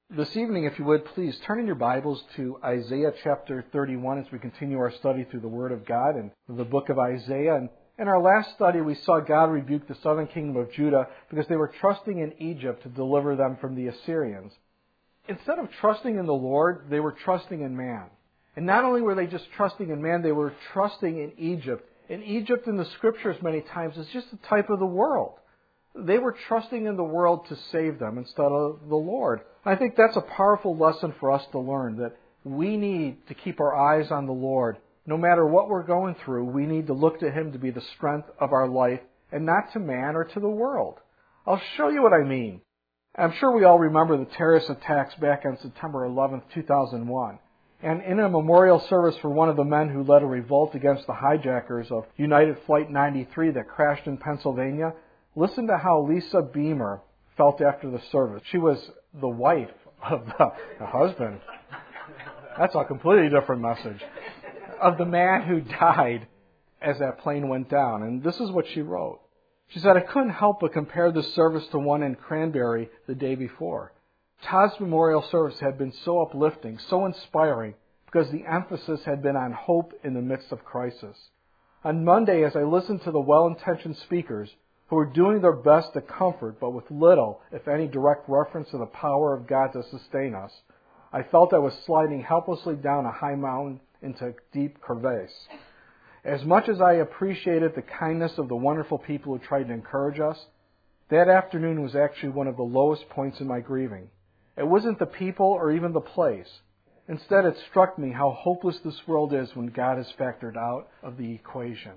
This evening, if you would, please turn in your Bibles to Isaiah chapter 31 as we continue our study through the Word of God and the book of Isaiah. And in our last study, we saw God rebuke the southern kingdom of Judah because they were trusting in Egypt to deliver them from the Assyrians. Instead of trusting in the Lord, they were trusting in man. And not only were they just trusting in man, they were trusting in Egypt. And Egypt in the Scriptures many times is just a type of the world. They were trusting in the world to save them instead of the Lord. I think that's a powerful lesson for us to learn, that we need to keep our eyes on the Lord. No matter what we're going through, we need to look to Him to be the strength of our life and not to man or to the world. I'll show you what I mean. I'm sure we all remember the terrorist attacks back on September 11th, 2001. And in a memorial service for one of the men who led a revolt against the hijackers of United Flight 93 that crashed in Pennsylvania, listen to how Lisa Beamer felt after the service. She was the wife of the husband. That's a completely different message. Of the man who died as that plane went down. And this is what she wrote. She said, "I couldn't help but compare this service to one in Cranberry the day before. Todd's memorial service had been so uplifting, so inspiring, because the emphasis had been on hope in the midst of crisis. On Monday, as I listened to the well-intentioned speakers who were doing their best to comfort, but with little, if any, direct reference to the power of God to sustain us, I felt I was sliding helplessly down a high mountain into a deep crevasse. As much as I appreciated the kindness of the wonderful people who tried to encourage us, that afternoon was actually one of the lowest points in my grieving. It wasn't the people or even the place. Instead, it struck me how hopeless this world is when God is factored out of the equation."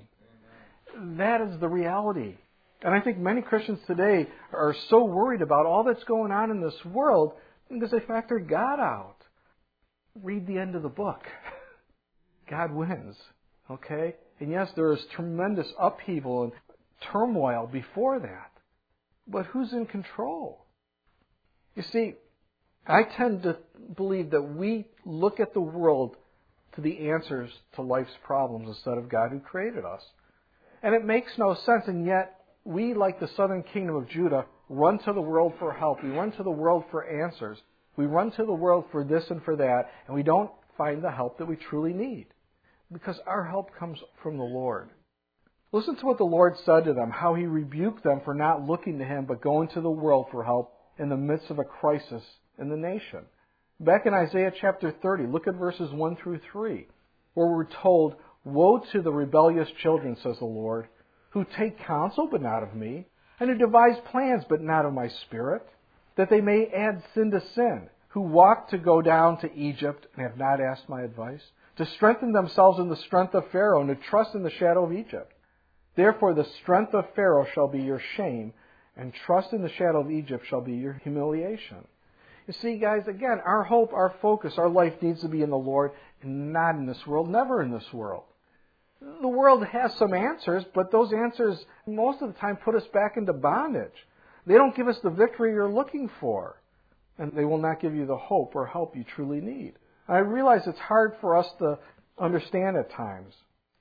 That is the reality. And I think many Christians today are so worried about all that's going on in this world because they factored God out. Read the end of the book. God wins. Okay? And yes, there is tremendous upheaval and turmoil before that. But who's in control? You see, I tend to believe that we look at the world to the answers to life's problems instead of God who created us. And it makes no sense, and yet we, like the southern kingdom of Judah, run to the world for help. We run to the world for answers. We run to the world for this and for that, and we don't find the help that we truly need. Because our help comes from the Lord. Listen to what the Lord said to them, how He rebuked them for not looking to Him, but going to the world for help in the midst of a crisis in the nation. Back in Isaiah chapter 30, look at verses 1 through 3, where we're told, "Woe to the rebellious children, says the Lord, who take counsel, but not of me, and who devise plans, but not of my spirit, that they may add sin to sin, who walk to go down to Egypt and have not asked my advice, to strengthen themselves in the strength of Pharaoh and to trust in the shadow of Egypt. Therefore the strength of Pharaoh shall be your shame, and trust in the shadow of Egypt shall be your humiliation." You see, guys, again, our hope, our focus, our life needs to be in the Lord and not in this world, never in this world. The world has some answers, but those answers most of the time put us back into bondage. They don't give us the victory you're looking for, and they will not give you the hope or help you truly need. I realize it's hard for us to understand at times,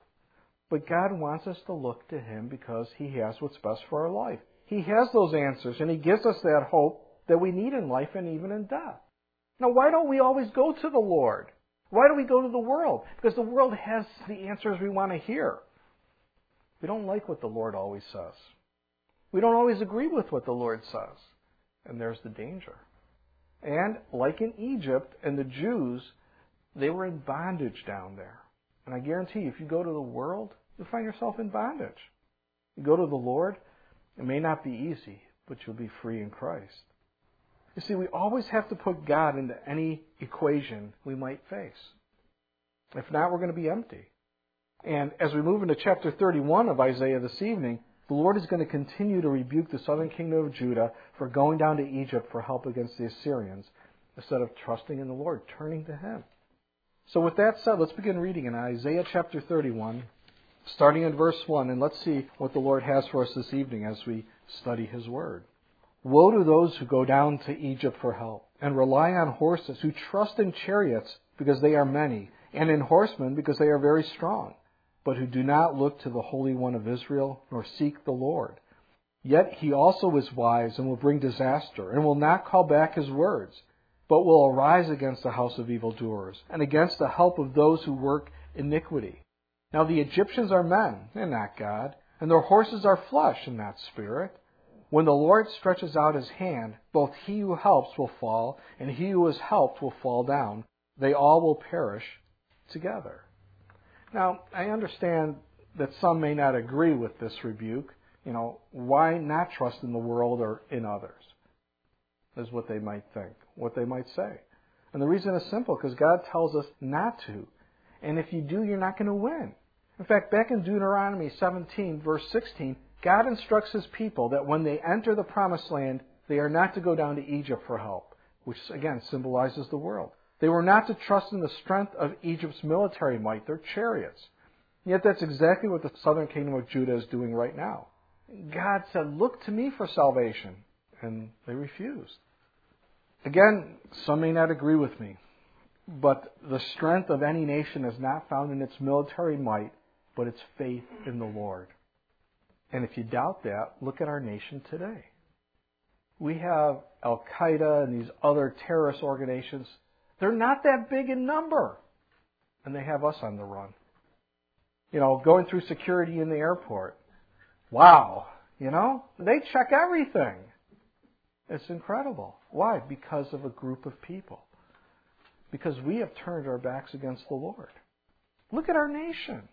but God wants us to look to Him because He has what's best for our life. He has those answers, and He gives us that hope that we need in life and even in death. Now, why don't we always go to the Lord? Why do we go to the world? Because the world has the answers we want to hear. We don't like what the Lord always says. We don't always agree with what the Lord says. And there's the danger. And like in Egypt and the Jews, they were in bondage down there. And I guarantee you, if you go to the world, you'll find yourself in bondage. You go to the Lord, it may not be easy, but you'll be free in Christ. You see, we always have to put God into any equation we might face. If not, we're going to be empty. And as we move into chapter 31 of Isaiah this evening, the Lord is going to continue to rebuke the southern kingdom of Judah for going down to Egypt for help against the Assyrians, instead of trusting in the Lord, turning to Him. So with that said, let's begin reading in Isaiah chapter 31, starting in verse 1, and let's see what the Lord has for us this evening as we study His Word. "Woe to those who go down to Egypt for help, and rely on horses, who trust in chariots because they are many, and in horsemen because they are very strong, but who do not look to the Holy One of Israel, nor seek the Lord. Yet He also is wise and will bring disaster, and will not call back His words. but will arise against the house of evildoers, and against the help of those who work iniquity. Now the Egyptians are men, and not God, and their horses are flesh, and not spirit. When the Lord stretches out his hand, both he who helps will fall, and he who is helped will fall down. They all will perish together. Now, I understand that some may not agree with this rebuke. Why not trust in the world or in others? Is what they might think, what they might say. And the reason is simple, because God tells us not to. And if you do, you're not going to win. In fact, back in Deuteronomy 17, verse 16, God instructs his people that when they enter the promised land, they are not to go down to Egypt for help, which again symbolizes the world. They were not to trust in the strength of Egypt's military might, their chariots. Yet that's exactly what the southern kingdom of Judah is doing right now. God said, look to me for salvation. And they refused. Again, some may not agree with me, but the strength of any nation is not found in its military might, but its faith in the Lord. And if you doubt that, look at our nation today. We have Al-Qaeda and these other terrorist organizations. They're not that big in number. And they have us on the run. Going through security in the airport. Wow. They check everything. It's incredible. Why? Because of a group of people. Because we have turned our backs against the Lord. Look at our nation.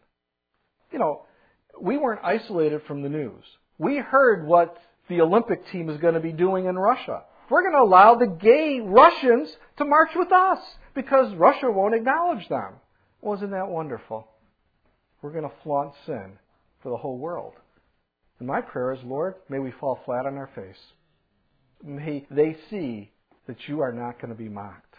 We weren't isolated from the news. We heard what the Olympic team is going to be doing in Russia. We're going to allow the gay Russians to march with us because Russia won't acknowledge them. Wasn't that wonderful? We're going to flaunt sin for the whole world. And my prayer is, Lord, may we fall flat on our face. May they see that you are not going to be mocked.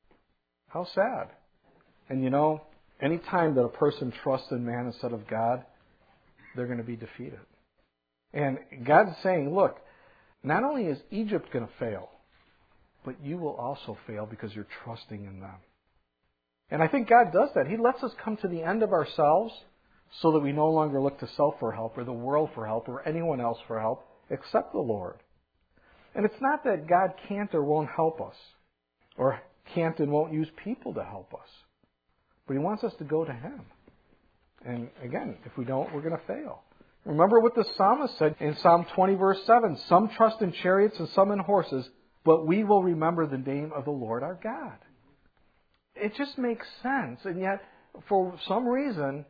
How sad. And any time that a person trusts in man instead of God, they're going to be defeated. And God's saying, look, not only is Egypt going to fail, but you will also fail because you're trusting in them. And I think God does that. He lets us come to the end of ourselves so that we no longer look to self for help or the world for help or anyone else for help except the Lord. And it's not that God can't or won't help us or can't and won't use people to help us. But He wants us to go to Him. And again, if we don't, we're going to fail. Remember what the psalmist said in Psalm 20, verse 7. Some trust in chariots and some in horses, but we will remember the name of the Lord our God. It just makes sense. And yet, for some reason,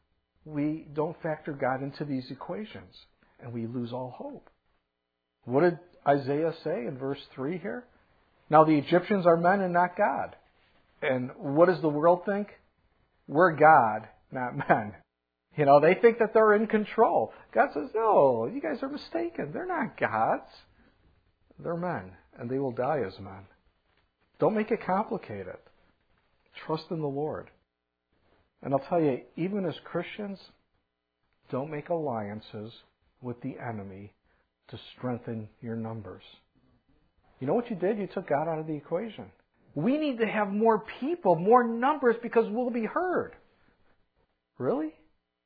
we don't factor God into these equations. And we lose all hope. What did Isaiah say in verse 3 here? Now the Egyptians are men and not God. And what does the world think? We're God, not men. They think that they're in control. God says, no, you guys are mistaken. They're not gods. They're men, and they will die as men. Don't make it complicated. Trust in the Lord. And I'll tell you, even as Christians, don't make alliances with the enemy to strengthen your numbers. You know what you did? You took God out of the equation. We need to have more people, more numbers, because we'll be heard. Really?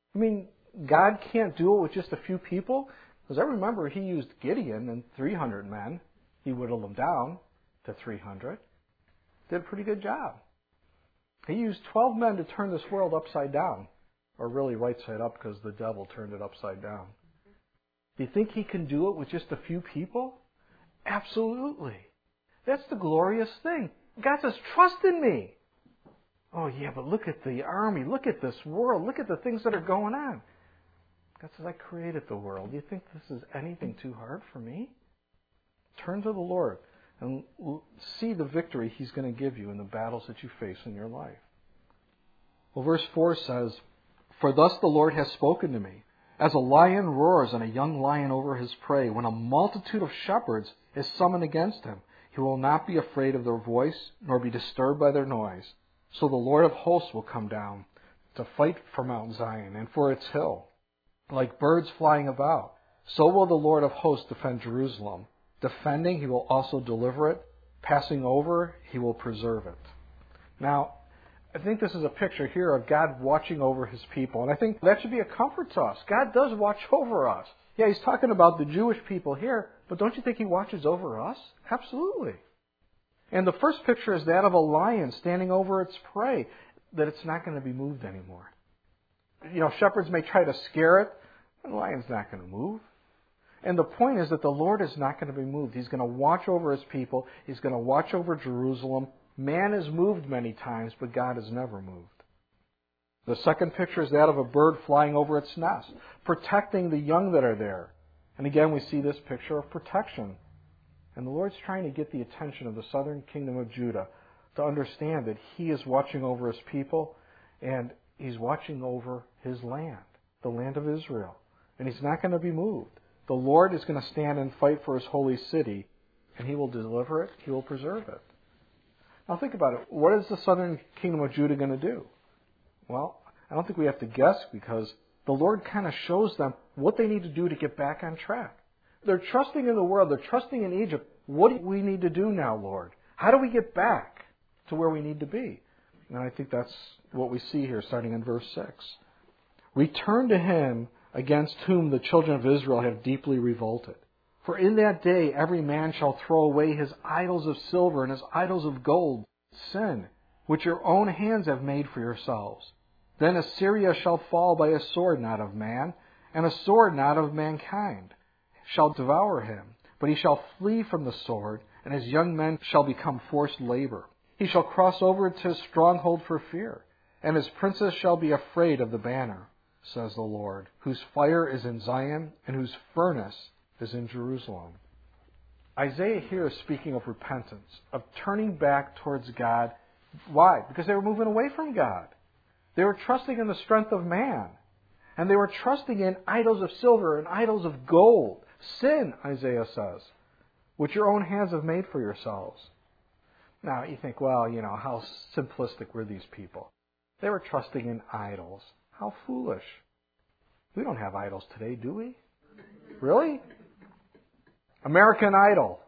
God can't do it with just a few people? Because I remember He used Gideon and 300 men. He whittled them down to 300. Did a pretty good job. He used 12 men to turn this world upside down. Or really right side up, because the devil turned it upside down. Do you think He can do it with just a few people? Absolutely. That's the glorious thing. God says, trust in me. Oh, yeah, but look at the army. Look at this world. Look at the things that are going on. God says, I created the world. Do you think this is anything too hard for me? Turn to the Lord and see the victory He's going to give you in the battles that you face in your life. Well, verse 4 says, For thus the Lord has spoken to me. As a lion roars and a young lion over his prey, when a multitude of shepherds is summoned against him, he will not be afraid of their voice, nor be disturbed by their noise. So the Lord of hosts will come down to fight for Mount Zion and for its hill. Like birds flying about, so will the Lord of hosts defend Jerusalem. Defending, He will also deliver it. Passing over, He will preserve it. Now, I think this is a picture here of God watching over His people. And I think that should be a comfort to us. God does watch over us. Yeah, He's talking about the Jewish people here, but don't you think He watches over us? Absolutely. And the first picture is that of a lion standing over its prey, that it's not going to be moved anymore. Shepherds may try to scare it, but the lion's not going to move. And the point is that the Lord is not going to be moved. He's going to watch over His people. He's going to watch over Jerusalem. Man is moved many times, but God is never moved. The second picture is that of a bird flying over its nest, protecting the young that are there. And again, we see this picture of protection. And the Lord's trying to get the attention of the southern kingdom of Judah to understand that He is watching over His people, and He's watching over His land, the land of Israel. And He's not going to be moved. The Lord is going to stand and fight for His holy city, and He will deliver it, He will preserve it. Now think about it. What is the southern kingdom of Judah going to do? Well, I don't think we have to guess, because the Lord kind of shows them what they need to do to get back on track. They're trusting in the world. They're trusting in Egypt. What do we need to do now, Lord? How do we get back to where we need to be? And I think that's what we see here, starting in verse 6. Return to Him against whom the children of Israel have deeply revolted. For in that day every man shall throw away his idols of silver and his idols of gold, sin, which your own hands have made for yourselves. Then Assyria shall fall by a sword not of man, and a sword not of mankind shall devour him. But he shall flee from the sword, and his young men shall become forced labor. He shall cross over to his stronghold for fear, and his princes shall be afraid of the banner, says the Lord, whose fire is in Zion, and whose furnace is in Jerusalem. Isaiah here is speaking of repentance, of turning back towards God. Why? Because they were moving away from God. They were trusting in the strength of man. And they were trusting in idols of silver and idols of gold. Sin, Isaiah says, which your own hands have made for yourselves. Now, you think, well, how simplistic were these people? They were trusting in idols. How foolish. We don't have idols today, do we? Really? American Idol.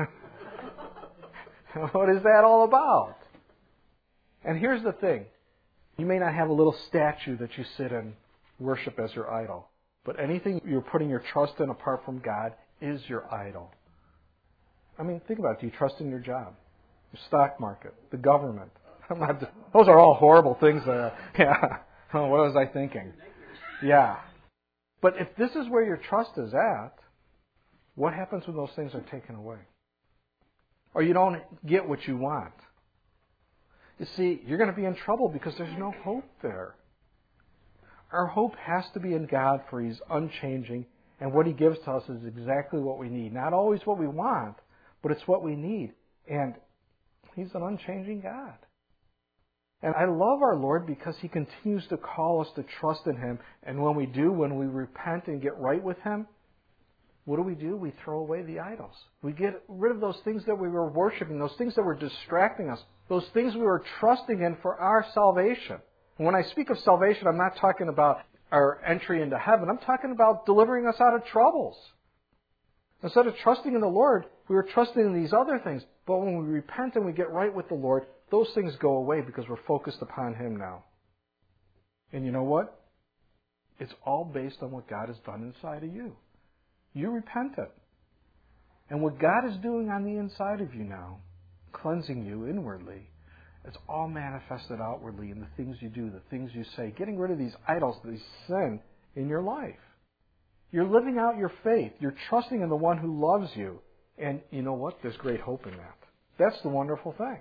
What is that all about? And here's the thing. You may not have a little statue that you sit and worship as your idol. But anything you're putting your trust in apart from God is your idol. I mean, think about it. Do you trust in your job? Your stock market? The government? Those are all horrible things. Yeah. What was I thinking? Yeah. But if this is where your trust is at, what happens when those things are taken away? Or you don't get what you want? You see, you're going to be in trouble because there's no hope there. Our hope has to be in God, for He's unchanging, and what He gives to us is exactly what we need. Not always what we want, but it's what we need. And He's an unchanging God. And I love our Lord because He continues to call us to trust in Him. And when we do, when we repent and get right with Him, what do? We throw away the idols. We get rid of those things that we were worshiping, those things that were distracting us, those things we were trusting in for our salvation. And when I speak of salvation, I'm not talking about our entry into heaven. I'm talking about delivering us out of troubles. Instead of trusting in the Lord, we were trusting in these other things. But when we repent and we get right with the Lord, those things go away because we're focused upon Him now. And you know what? It's all based on what God has done inside of you. You repented. And what God is doing on the inside of you now, cleansing you inwardly, it's all manifested outwardly in the things you do, the things you say, getting rid of these idols, these sin in your life. You're living out your faith. You're trusting in the one who loves you. And you know what? There's great hope in that. That's the wonderful thing.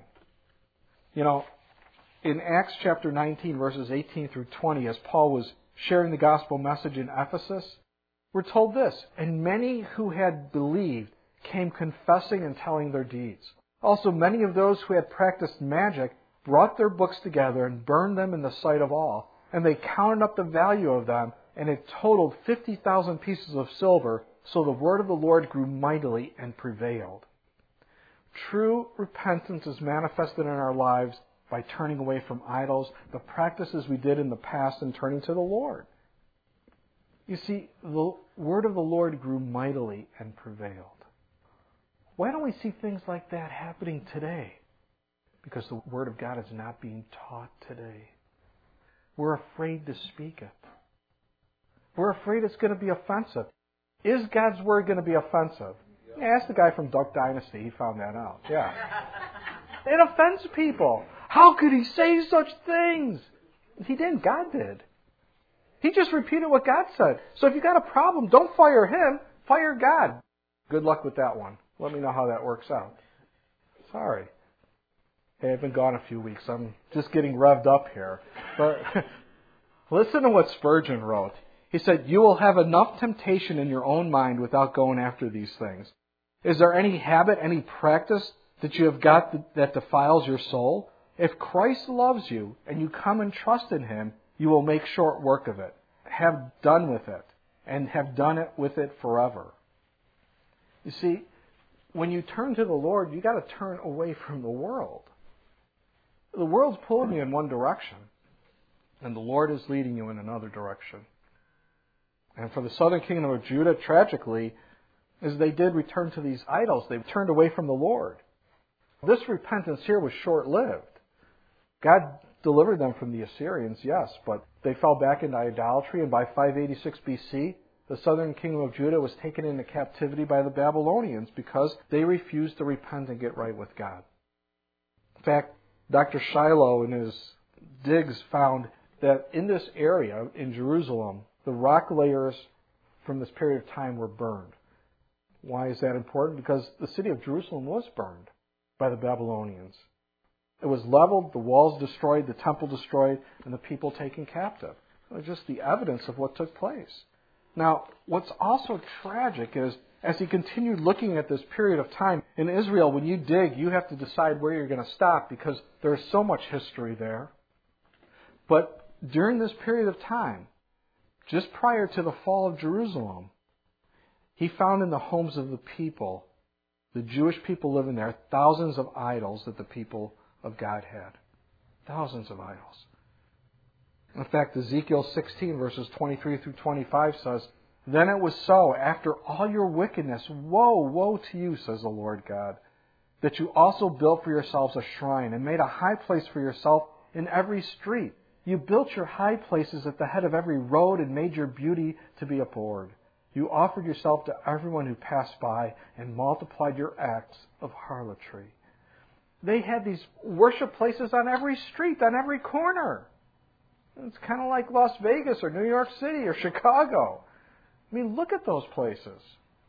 In Acts chapter 19, verses 18 through 20, as Paul was sharing the gospel message in Ephesus, we're told this, and many who had believed came confessing and telling their deeds. Also, many of those who had practiced magic brought their books together and burned them in the sight of all. And they counted up the value of them, and it totaled 50,000 pieces of silver. So the word of the Lord grew mightily and prevailed. True repentance is manifested in our lives by turning away from idols, the practices we did in the past, and turning to the Lord. You see, the word of the Lord grew mightily and prevailed. Why don't we see things like that happening today? Because the Word of God is not being taught today. We're afraid to speak it. We're afraid it's going to be offensive. Is God's Word going to be offensive? Yeah, ask the guy from Duck Dynasty. He found that out. Yeah. It offends people. How could he say such things? He didn't. God did. He just repeated what God said. So if you got a problem, don't fire him. Fire God. Good luck with that one. Let me know how that works out. Sorry. Hey, I've been gone a few weeks. I'm just getting revved up here. But listen to what Spurgeon wrote. He said, "You will have enough temptation in your own mind without going after these things. Is there any habit, any practice that you have got that defiles your soul? If Christ loves you and you come and trust in Him, you will make short work of it. Have done with it, and have done it with it forever." You see, when you turn to the Lord, you've got to turn away from the world. The world's pulling you in one direction, and the Lord is leading you in another direction. And for the southern kingdom of Judah, tragically, as they did return to these idols, they turned away from the Lord. This repentance here was short-lived. God delivered them from the Assyrians, yes, but they fell back into idolatry, and by 586 BC, the southern kingdom of Judah was taken into captivity by the Babylonians because they refused to repent and get right with God. In fact, Dr. Shiloh in his digs found that in this area, in Jerusalem, the rock layers from this period of time were burned. Why is that important? Because the city of Jerusalem was burned by the Babylonians. It was leveled, the walls destroyed, the temple destroyed, and the people taken captive. It was just the evidence of what took place. Now, what's also tragic is, as he continued looking at this period of time, in Israel, when you dig, you have to decide where you're going to stop because there's so much history there. But during this period of time, just prior to the fall of Jerusalem, he found in the homes of the people, the Jewish people living there, thousands of idols that the people of God had. Thousands of idols. In fact, Ezekiel 16, verses 23 through 25 says, "Then it was so, after all your wickedness, woe, woe to you, says the Lord God, that you also built for yourselves a shrine and made a high place for yourself in every street. You built your high places at the head of every road and made your beauty to be abhorred. You offered yourself to everyone who passed by and multiplied your acts of harlotry." They had these worship places on every street, on every corner. It's kind of like Las Vegas or New York City or Chicago. I mean, look at those places.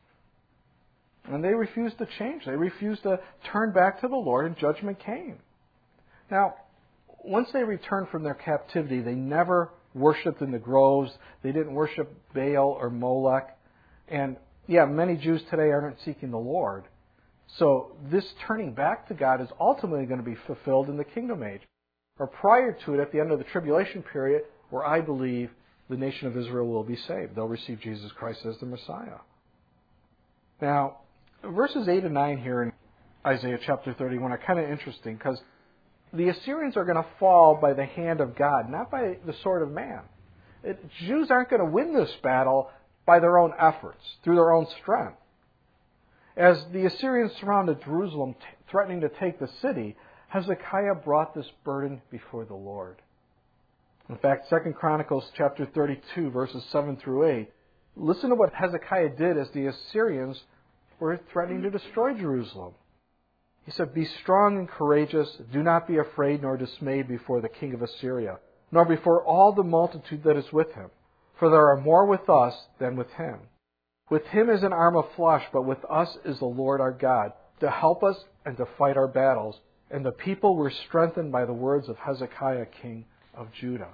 And they refused to change. They refused to turn back to the Lord, and judgment came. Now, once they returned from their captivity, they never worshipped in the groves. They didn't worship Baal or Molech. And, yeah, many Jews today aren't seeking the Lord. So this turning back to God is ultimately going to be fulfilled in the kingdom age, or prior to it at the end of the tribulation period, where I believe the nation of Israel will be saved. They'll receive Jesus Christ as the Messiah. Now, verses 8 and 9 here in Isaiah chapter 31 are kind of interesting because the Assyrians are going to fall by the hand of God, not by the sword of man. Jews aren't going to win this battle by their own efforts, through their own strength. As the Assyrians surrounded Jerusalem, threatening to take the city, Hezekiah brought this burden before the Lord. In fact, 2 Chronicles chapter 32, verses 7 through 8, listen to what Hezekiah did as the Assyrians were threatening to destroy Jerusalem. He said, "Be strong and courageous. Do not be afraid nor dismayed before the king of Assyria, nor before all the multitude that is with him. For there are more with us than with him. With him is an arm of flesh, but with us is the Lord our God, to help us and to fight our battles." And the people were strengthened by the words of Hezekiah, king of Judah.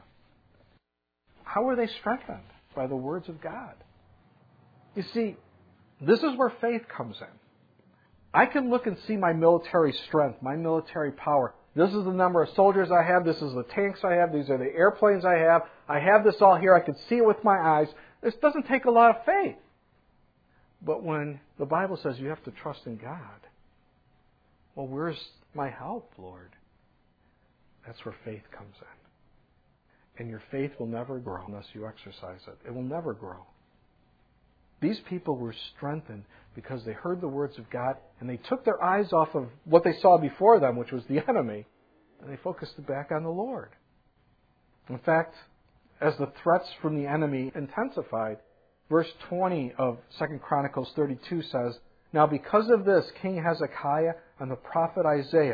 How were they strengthened? By the words of God. You see, this is where faith comes in. I can look and see my military strength, my military power. This is the number of soldiers I have. This is the tanks I have. These are the airplanes I have. I have this all here. I can see it with my eyes. This doesn't take a lot of faith. But when the Bible says you have to trust in God, well, where's my help, Lord? That's where faith comes in. And your faith will never grow unless you exercise it. It will never grow. These people were strengthened because they heard the words of God and they took their eyes off of what they saw before them, which was the enemy, and they focused back on the Lord. In fact, as the threats from the enemy intensified, verse 20 of 2 Chronicles 32 says, "Now because of this, King Hezekiah and the prophet Isaiah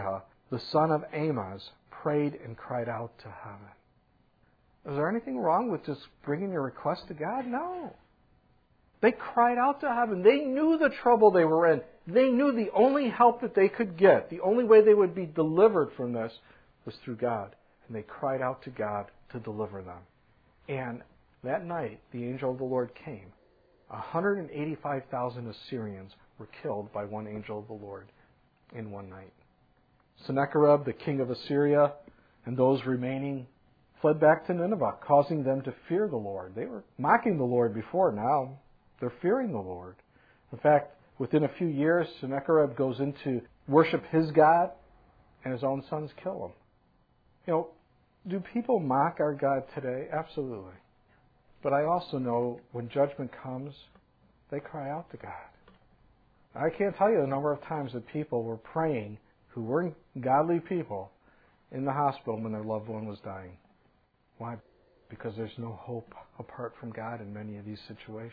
the son of Amoz, prayed and cried out to heaven. Is there anything wrong with just bringing your request to God? No. They cried out to heaven. They knew the trouble they were in. They knew the only help that they could get, the only way they would be delivered from this, was through God. And they cried out to God to deliver them. And that night, the angel of the Lord came. 185,000 Assyrians were killed by one angel of the Lord in one night. Sennacherib, the king of Assyria, and those remaining fled back to Nineveh, causing them to fear the Lord. They were mocking the Lord before. Now they're fearing the Lord. In fact, within a few years, Sennacherib goes in to worship his God, and his own sons kill him. Do people mock our God today? Absolutely. But I also know when judgment comes, they cry out to God. I can't tell you the number of times that people were praying, who were godly people, in the hospital when their loved one was dying. Why? Because there's no hope apart from God in many of these situations.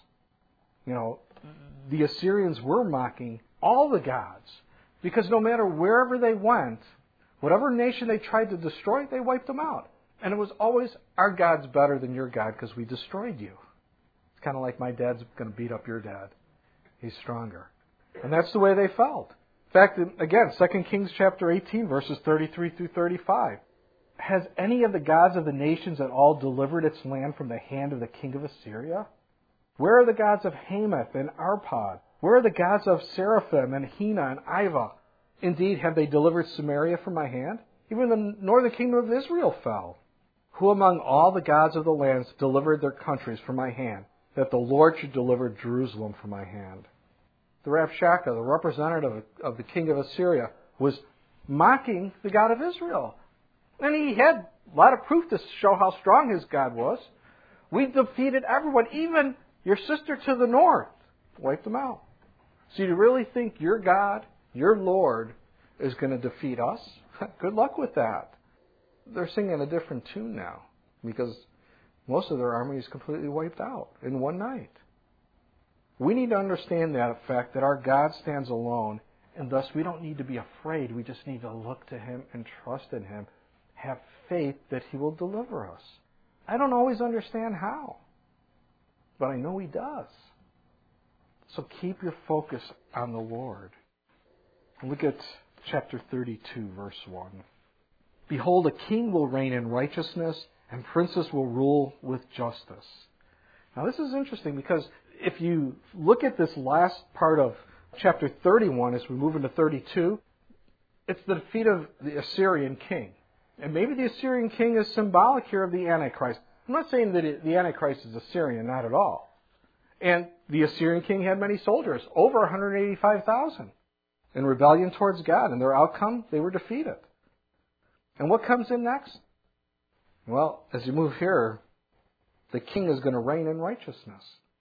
The Assyrians were mocking all the gods, because no matter wherever they went, whatever nation they tried to destroy, they wiped them out. And it was always, our God's better than your God because we destroyed you. It's kind of like my dad's going to beat up your dad. He's stronger. And that's the way they felt. In fact, again, 2 Kings chapter 18, verses 33 through 35. Has any of the gods of the nations at all delivered its land from the hand of the king of Assyria? Where are the gods of Hamath and Arpad? Where are the gods of Seraphim and Hena and Iva? Indeed, have they delivered Samaria from my hand? Even the northern kingdom of Israel fell. Who among all the gods of the lands delivered their countries from my hand, that the Lord should deliver Jerusalem from my hand? The Rabshakeh, the representative of the king of Assyria, was mocking the God of Israel. And he had a lot of proof to show how strong his God was. We defeated everyone, even your sister to the north. Wiped them out. So you really think your God, your Lord, is going to defeat us? Good luck with that. They're singing a different tune now, because most of their army is completely wiped out in one night. We need to understand that fact that our God stands alone, and thus we don't need to be afraid. We just need to look to Him and trust in Him. Have faith that He will deliver us. I don't always understand how, but I know He does. So keep your focus on the Lord. Look at chapter 32, verse 1. Behold, a king will reign in righteousness, and princes will rule with justice. Now this is interesting, because if you look at this last part of chapter 31 as we move into 32, it's the defeat of the Assyrian king. And maybe the Assyrian king is symbolic here of the Antichrist. I'm not saying that the Antichrist is Assyrian, not at all. And the Assyrian king had many soldiers, over 185,000, in rebellion towards God. And their outcome, they were defeated. And what comes in next? Well, as you move here, the king is going to reign in righteousness.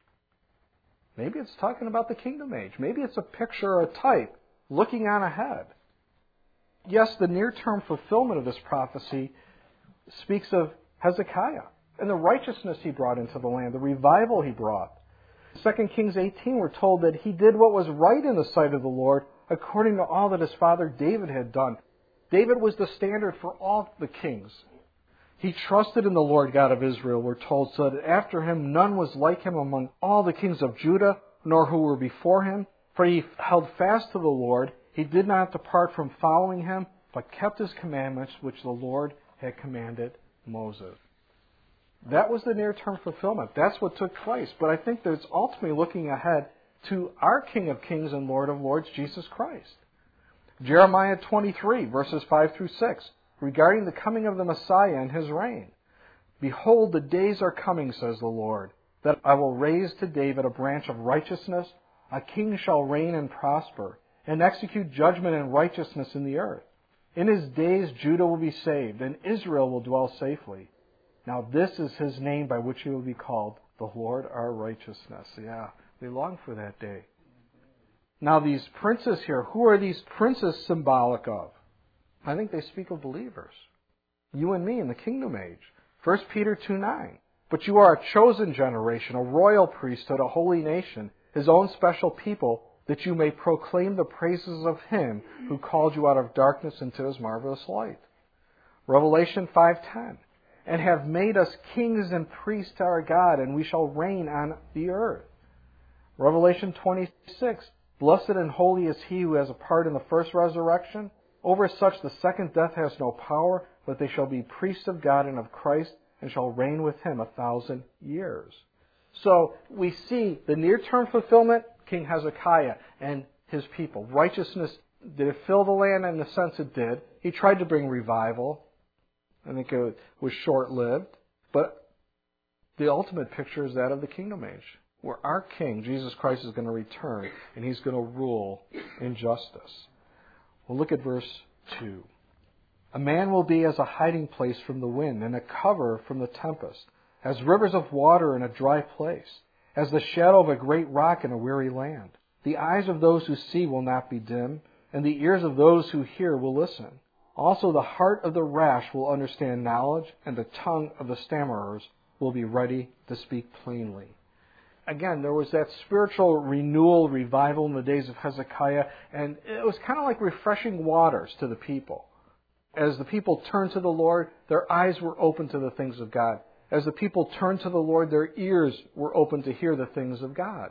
Maybe it's talking about the kingdom age. Maybe it's a picture or a type looking on ahead. Yes, the near-term fulfillment of this prophecy speaks of Hezekiah and the righteousness he brought into the land, the revival he brought. 2 Kings 18, we're told that he did what was right in the sight of the Lord according to all that his father David had done. David was the standard for all the kings. He trusted in the Lord God of Israel, we're told, so that after him none was like him among all the kings of Judah, nor who were before him. For he held fast to the Lord. He did not depart from following him, but kept his commandments, which the Lord had commanded Moses. That was the near-term fulfillment. That's what took place. But I think that it's ultimately looking ahead to our King of Kings and Lord of Lords, Jesus Christ. Jeremiah 23, verses 5 through 6, regarding the coming of the Messiah and His reign. Behold, the days are coming, says the Lord, that I will raise to David a branch of righteousness. A king shall reign and prosper, and execute judgment and righteousness in the earth. In his days Judah will be saved, and Israel will dwell safely. Now this is His name by which He will be called, the Lord our righteousness. Yeah, we long for that day. Now these princes here, who are these princes symbolic of? I think they speak of believers. You and me in the kingdom age. 1 Peter 2:9. But you are a chosen generation, a royal priesthood, a holy nation, His own special people, that you may proclaim the praises of Him who called you out of darkness into His marvelous light. Revelation 5:10, and have made us kings and priests to our God, and we shall reign on the earth. Revelation 26, blessed and holy is he who has a part in the first resurrection. Over such the second death has no power, but they shall be priests of God and of Christ, and shall reign with Him 1,000 years. So we see the near-term fulfillment, King Hezekiah and his people. Righteousness, did it fill the land? In the sense it did. He tried to bring revival. I think it was short-lived. But the ultimate picture is that of the kingdom age, where our King, Jesus Christ, is going to return, and He's going to rule in justice. Well, look at verse 2. A man will be as a hiding place from the wind, and a cover from the tempest, as rivers of water in a dry place, as the shadow of a great rock in a weary land. The eyes of those who see will not be dim, and the ears of those who hear will listen. Also the heart of the rash will understand knowledge, and the tongue of the stammerers will be ready to speak plainly. Again, there was that spiritual renewal, revival in the days of Hezekiah, and it was kind of like refreshing waters to the people. As the people turned to the Lord, their eyes were open to the things of God. As the people turned to the Lord, their ears were open to hear the things of God.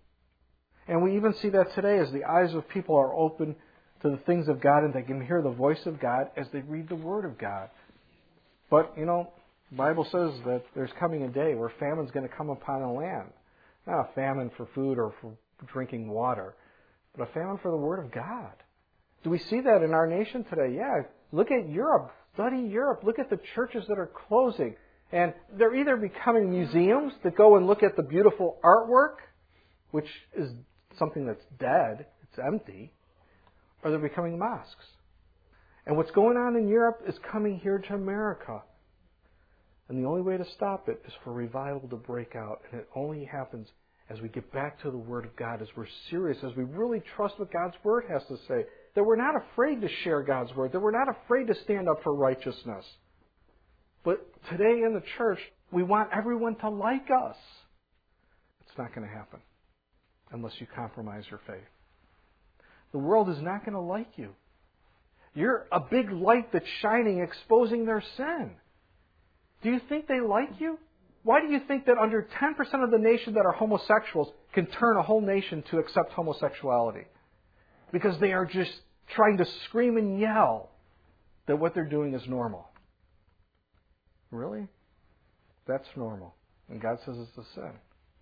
And we even see that today as the eyes of people are open to the things of God and they can hear the voice of God as they read the Word of God. But, the Bible says that there's coming a day where famine's going to come upon the land. Not a famine for food or for drinking water, but a famine for the Word of God. Do we see that in our nation today? Yeah. Look at Europe. Study Europe. Look at the churches that are closing. And they're either becoming museums that go and look at the beautiful artwork, which is something that's dead, it's empty, or they're becoming mosques. And what's going on in Europe is coming here to America. And the only way to stop it is for revival to break out. And it only happens as we get back to the Word of God, as we're serious, as we really trust what God's Word has to say. That we're not afraid to share God's Word. That we're not afraid to stand up for righteousness. But today in the church, we want everyone to like us. It's not going to happen unless you compromise your faith. The world is not going to like you. You're a big light that's shining, exposing their sin. Do you think they like you? Why do you think that under 10% of the nation that are homosexuals can turn a whole nation to accept homosexuality? Because they are just trying to scream and yell that what they're doing is normal. Really? That's normal. And God says it's a sin.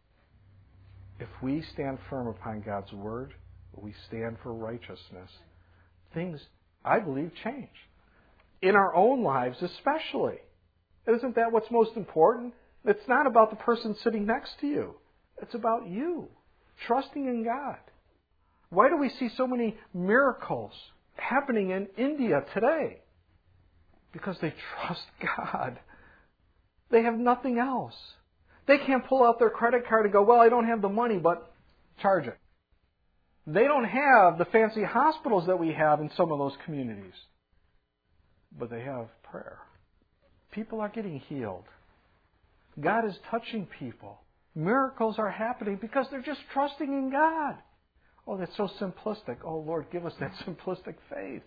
If we stand firm upon God's Word, we stand for righteousness, things, I believe, change. In our own lives especially. Isn't that what's most important? It's not about the person sitting next to you. It's about you, trusting in God. Why do we see so many miracles happening in India today? Because they trust God. They have nothing else. They can't pull out their credit card and go, well, I don't have the money, but charge it. They don't have the fancy hospitals that we have in some of those communities. But they have prayer. People are getting healed. God is touching people. Miracles are happening because they're just trusting in God. Oh, that's so simplistic. Oh, Lord, give us that simplistic faith.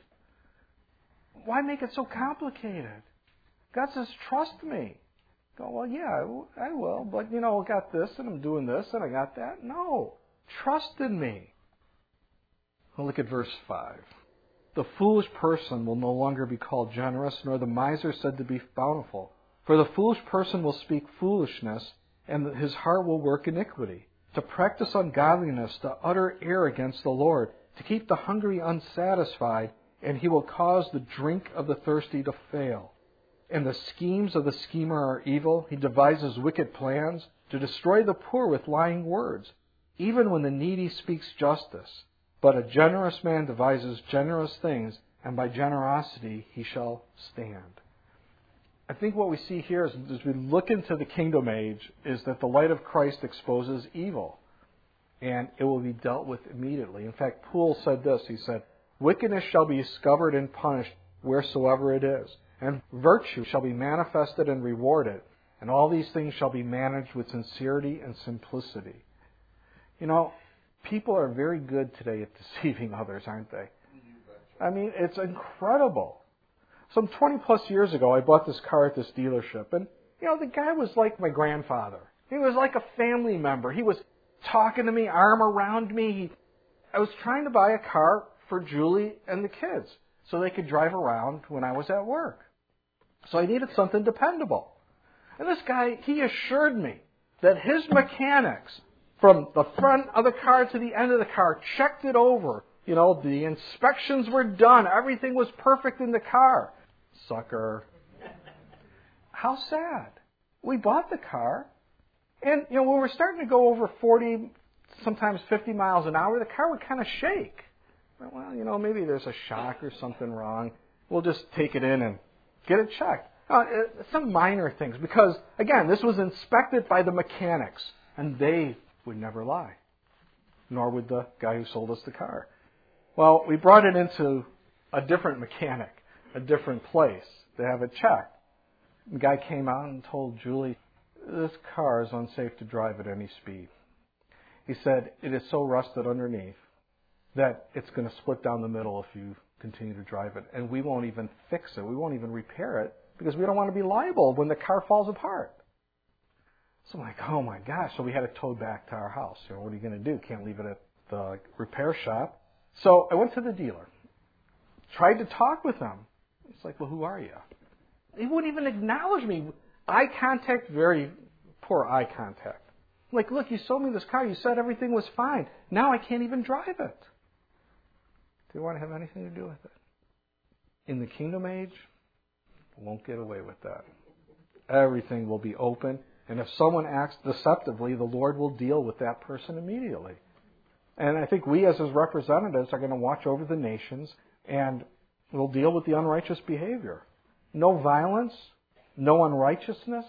Why make it so complicated? God says, trust me. Go, well, yeah, I will, but, I got this, and I'm doing this, and I got that. No. Trust in me. Well, look at verse 5. The foolish person will no longer be called generous, nor the miser said to be bountiful. For the foolish person will speak foolishness, and his heart will work iniquity. To practice ungodliness, to utter error against the Lord, to keep the hungry unsatisfied, and he will cause the drink of the thirsty to fail. And the schemes of the schemer are evil. He devises wicked plans to destroy the poor with lying words, even when the needy speaks justice. But a generous man devises generous things, and by generosity he shall stand. I think what we see here is, as we look into the kingdom age, is that the light of Christ exposes evil, and it will be dealt with immediately. In fact, Poole said this. He said, wickedness shall be discovered and punished wheresoever it is, and virtue shall be manifested and rewarded, and all these things shall be managed with sincerity and simplicity. People are very good today at deceiving others, aren't they? I mean, it's incredible. Some 20 plus years ago, I bought this car at this dealership, and, the guy was like my grandfather. He was like a family member. He was talking to me, arm around me. I was trying to buy a car for Julie and the kids so they could drive around when I was at work. So I needed something dependable. And this guy, he assured me that his mechanics, from the front of the car to the end of the car, checked it over. The inspections were done. Everything was perfect in the car. Sucker. How sad. We bought the car, and, when we were starting to go over 40, sometimes 50 miles an hour, the car would kind of shake. Well, maybe there's a shock or something wrong. We'll just take it in and get it checked. Some minor things, because, again, this was inspected by the mechanics, and they would never lie, nor would the guy who sold us the car. Well, we brought it into a different mechanic, a different place to have it checked. The guy came out and told Julie, this car is unsafe to drive at any speed. He said, it is so rusted underneath that it's going to split down the middle if you continue to drive it. And we won't even fix it. We won't even repair it because we don't want to be liable when the car falls apart. So I'm like, oh my gosh. So we had it towed back to our house. What are you going to do? Can't leave it at the repair shop. So I went to the dealer, tried to talk with him. He's like, well, who are you? He wouldn't even acknowledge me. Eye contact, very poor eye contact. I'm like, look, you sold me this car. You said everything was fine. Now I can't even drive it. Do you want to have anything to do with it? In the kingdom age, won't get away with that. Everything will be open. And if someone acts deceptively, the Lord will deal with that person immediately. And I think we as His representatives are going to watch over the nations and we'll deal with the unrighteous behavior. No violence, no unrighteousness.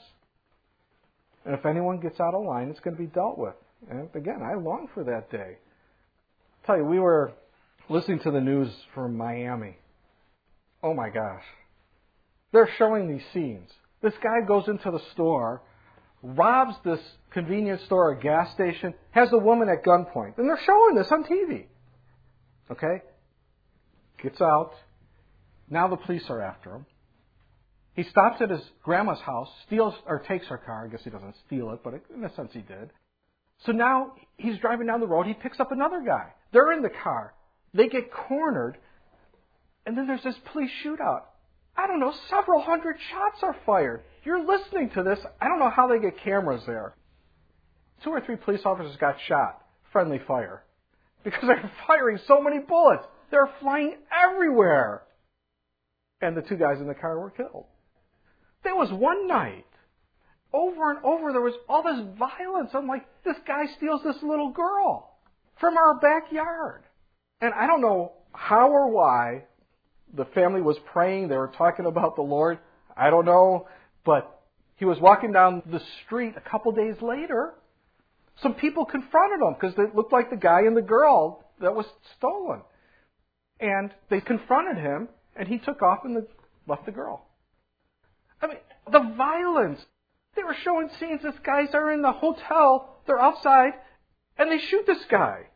And if anyone gets out of line, it's going to be dealt with. And again, I long for that day. I'll tell you, we were listening to the news from Miami. Oh my gosh. They're showing these scenes. This guy goes into the store, robs this convenience store or gas station, has a woman at gunpoint. And they're showing this on TV. Okay? Gets out. Now the police are after him. He stops at his grandma's house, steals or takes her car. I guess he doesn't steal it, but in a sense he did. So now he's driving down the road. He picks up another guy. They're in the car. They get cornered. And then there's this police shootout. I don't know, several hundred shots are fired. You're listening to this. I don't know how they get cameras there. 2 or 3 police officers got shot. Friendly fire. Because they're firing so many bullets. They're flying everywhere. And the 2 guys in the car were killed. There was one night, over and over, there was all this violence. I'm like, this guy steals this little girl from our backyard. And I don't know how or why the family was praying. They were talking about the Lord. I don't know. But he was walking down the street a couple days later. Some people confronted him because they looked like the guy and the girl that was stolen. And they confronted him, and he took off and left the girl. I mean, the violence. They were showing scenes. These guys are in the hotel. They're outside, and they shoot this guy.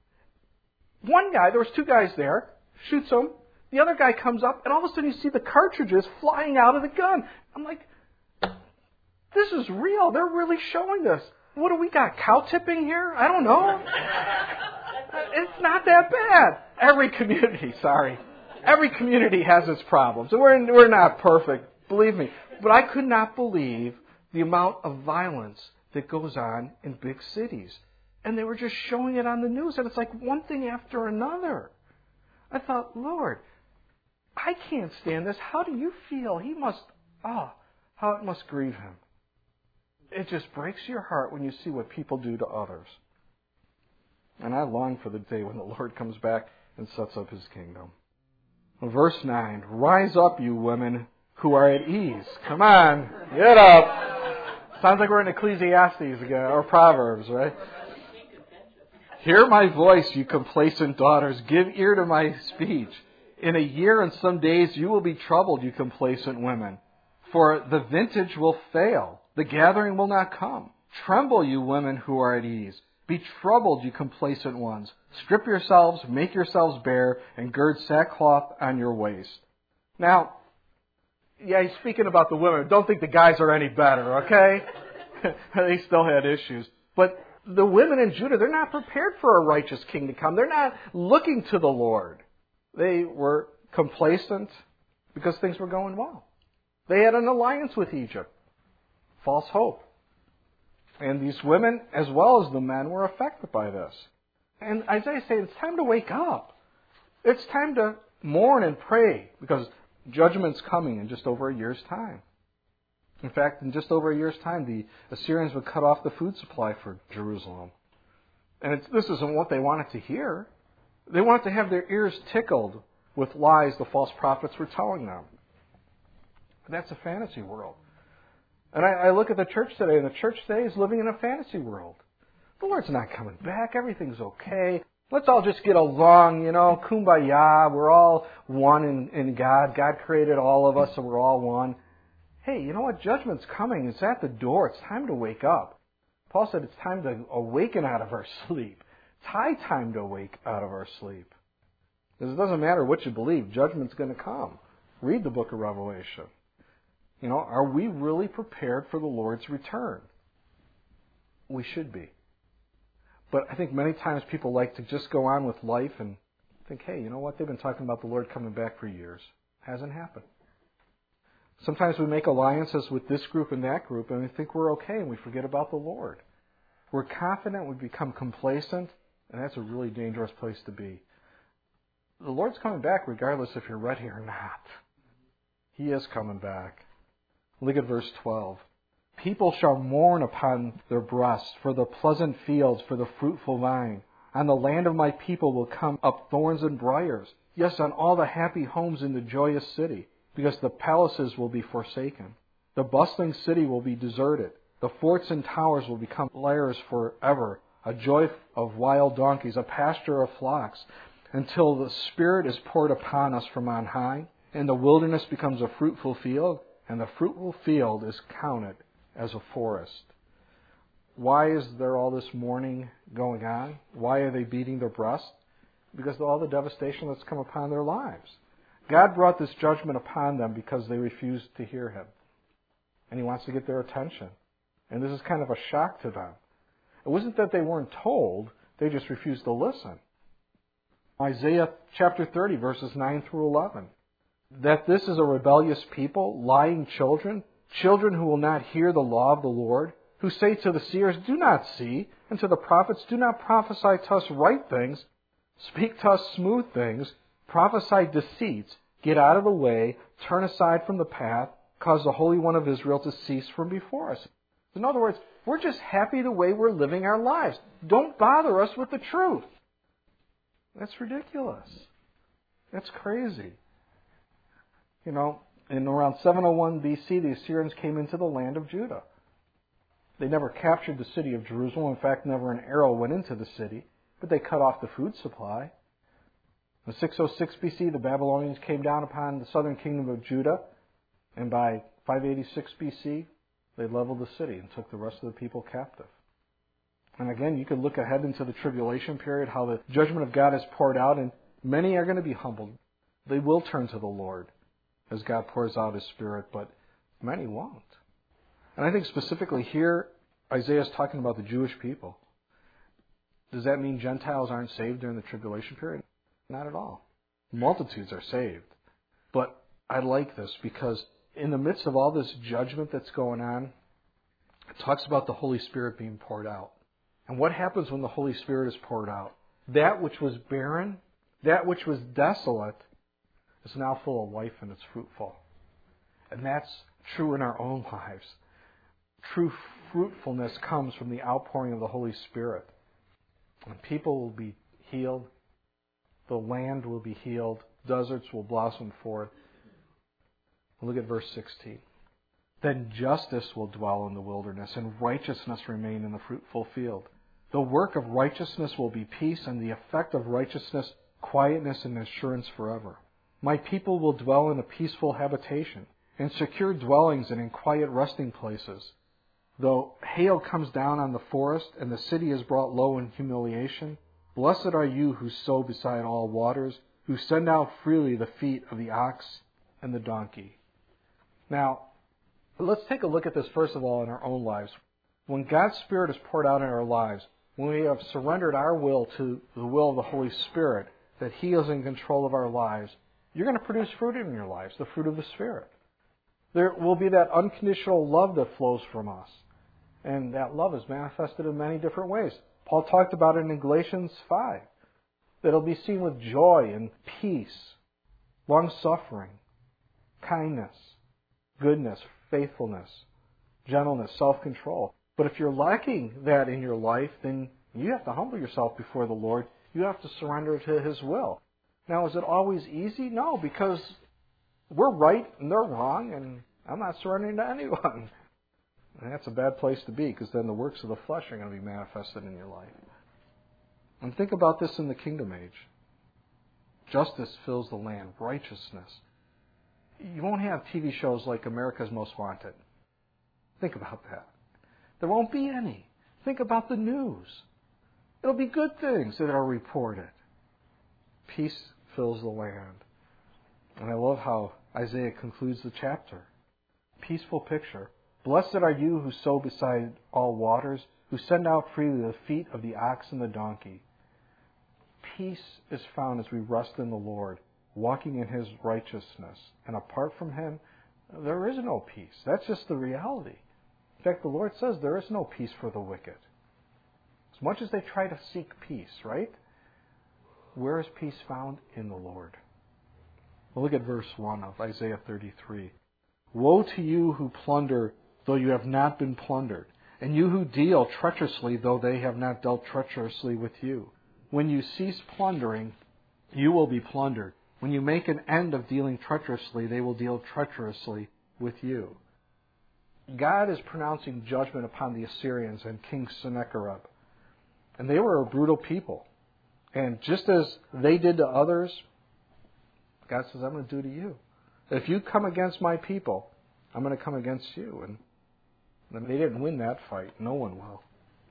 One guy, there was 2 guys there, shoots him. The other guy comes up, and all of a sudden you see the cartridges flying out of the gun. I'm like, this is real. They're really showing this. What do we got, cow tipping here? I don't know. It's not that bad. Every community has its problems. And we're not perfect, believe me. But I could not believe the amount of violence that goes on in big cities. And they were just showing it on the news, and it's like one thing after another. I thought, Lord, I can't stand this. How do you feel? How it must grieve Him. It just breaks your heart when you see what people do to others. And I long for the day when the Lord comes back and sets up His kingdom. Verse 9, rise up, you women who are at ease. Come on, get up. Sounds like we're in Ecclesiastes again, or Proverbs, right? Hear my voice, you complacent daughters. Give ear to my speech. In a year and some days you will be troubled, you complacent women. For the vintage will fail. The gathering will not come. Tremble, you women who are at ease. Be troubled, you complacent ones. Strip yourselves, make yourselves bare, and gird sackcloth on your waist. Now, yeah, he's speaking about the women. Don't think the guys are any better, okay? They still had issues. But the women in Judah, they're not prepared for a righteous king to come. They're not looking to the Lord. They were complacent because things were going well. They had an alliance with Egypt. False hope. And these women, as well as the men, were affected by this. And Isaiah said, it's time to wake up. It's time to mourn and pray, because judgment's coming in just over a year's time. In fact, in just over a year's time, the Assyrians would cut off the food supply for Jerusalem. And this isn't what they wanted to hear. They wanted to have their ears tickled with lies the false prophets were telling them. That's a fantasy world. And I look at the church today, and the church today is living in a fantasy world. The Lord's not coming back. Everything's okay. Let's all just get along, kumbaya. We're all one in God. God created all of us, so we're all one. Hey, you know what? Judgment's coming. It's at the door. It's time to wake up. Paul said it's time to awaken out of our sleep. It's high time to awake out of our sleep. Because it doesn't matter what you believe. Judgment's going to come. Read the book of Revelation. Are we really prepared for the Lord's return? We should be. But I think many times people like to just go on with life and think, hey, you know what? They've been talking about the Lord coming back for years. Hasn't happened. Sometimes we make alliances with this group and that group, and we think we're okay, and we forget about the Lord. We're confident, we become complacent, and that's a really dangerous place to be. The Lord's coming back regardless if you're ready or not. He is coming back. Look at verse 12. People shall mourn upon their breasts for the pleasant fields, for the fruitful vine. On the land of my people will come up thorns and briars. Yes, on all the happy homes in the joyous city, because the palaces will be forsaken. The bustling city will be deserted. The forts and towers will become lairs forever, a joy of wild donkeys, a pasture of flocks, until the Spirit is poured upon us from on high, and the wilderness becomes a fruitful field, and the fruitful field is counted as a forest. Why is there all this mourning going on? Why are they beating their breast? Because of all the devastation that's come upon their lives. God brought this judgment upon them because they refused to hear Him. And He wants to get their attention. And this is kind of a shock to them. It wasn't that they weren't told, they just refused to listen. Isaiah chapter 30, verses 9 through 11. That this is a rebellious people, lying children, children who will not hear the law of the Lord, who say to the seers, do not see, and to the prophets, do not prophesy to us right things, speak to us smooth things, prophesy deceits, get out of the way, turn aside from the path, cause the Holy One of Israel to cease from before us. In other words, we're just happy the way we're living our lives. Don't bother us with the truth. That's ridiculous. That's crazy. In around 701 BC, the Assyrians came into the land of Judah. They never captured the city of Jerusalem. In fact, never an arrow went into the city. But they cut off the food supply. In 606 BC, the Babylonians came down upon the southern kingdom of Judah. And by 586 BC, they leveled the city and took the rest of the people captive. And again, you could look ahead into the tribulation period, how the judgment of God is poured out, and many are going to be humbled. They will turn to the Lord as God pours out His Spirit, but many won't. And I think specifically here, Isaiah is talking about the Jewish people. Does that mean Gentiles aren't saved during the tribulation period? Not at all. Multitudes are saved. But I like this because in the midst of all this judgment that's going on, it talks about the Holy Spirit being poured out. And what happens when the Holy Spirit is poured out? That which was barren, that which was desolate, is now full of life and it's fruitful. And that's true in our own lives. True fruitfulness comes from the outpouring of the Holy Spirit. And people will be healed. The land will be healed. Deserts will blossom forth. Look at verse 16. Then justice will dwell in the wilderness, and righteousness remain in the fruitful field. The work of righteousness will be peace, and the effect of righteousness, quietness and assurance forever. My people will dwell in a peaceful habitation, in secure dwellings and in quiet resting places. Though hail comes down on the forest and the city is brought low in humiliation, blessed are you who sow beside all waters, who send out freely the feet of the ox and the donkey. Now, let's take a look at this first of all in our own lives. When God's Spirit is poured out in our lives, when we have surrendered our will to the will of the Holy Spirit, that He is in control of our lives, you're going to produce fruit in your lives, the fruit of the Spirit. There will be that unconditional love that flows from us. And that love is manifested in many different ways. Paul talked about it in Galatians 5. That it'll be seen with joy and peace, long-suffering, kindness, goodness, faithfulness, gentleness, self-control. But if you're lacking that in your life, then you have to humble yourself before the Lord. You have to surrender to His will. Now, is it always easy? No, because we're right and they're wrong, and I'm not surrendering to anyone. And that's a bad place to be, because then the works of the flesh are going to be manifested in your life. And think about this in the kingdom age. Justice fills the land, righteousness. You won't have TV shows like America's Most Wanted. Think about that. There won't be any. Think about the news. It'll be good things that are reported. Peace fills the land. And I love how Isaiah concludes the chapter. Peaceful picture. Blessed are you who sow beside all waters, who send out freely the feet of the ox and the donkey. Peace is found as we rest in the Lord, walking in His righteousness. And apart from Him, there is no peace. That's just the reality. In fact, the Lord says there is no peace for the wicked. As much as they try to seek peace, right? Where is peace found? In the Lord. Well, look at verse 1 of Isaiah 33. Woe to you who plunder, though you have not been plundered, and you who deal treacherously, though they have not dealt treacherously with you. When you cease plundering, you will be plundered. When you make an end of dealing treacherously, they will deal treacherously with you. God is pronouncing judgment upon the Assyrians and King Sennacherib. And they were a brutal people. And just as they did to others, God says, I'm going to do to you. If you come against my people, I'm going to come against you. And they didn't win that fight. No one will.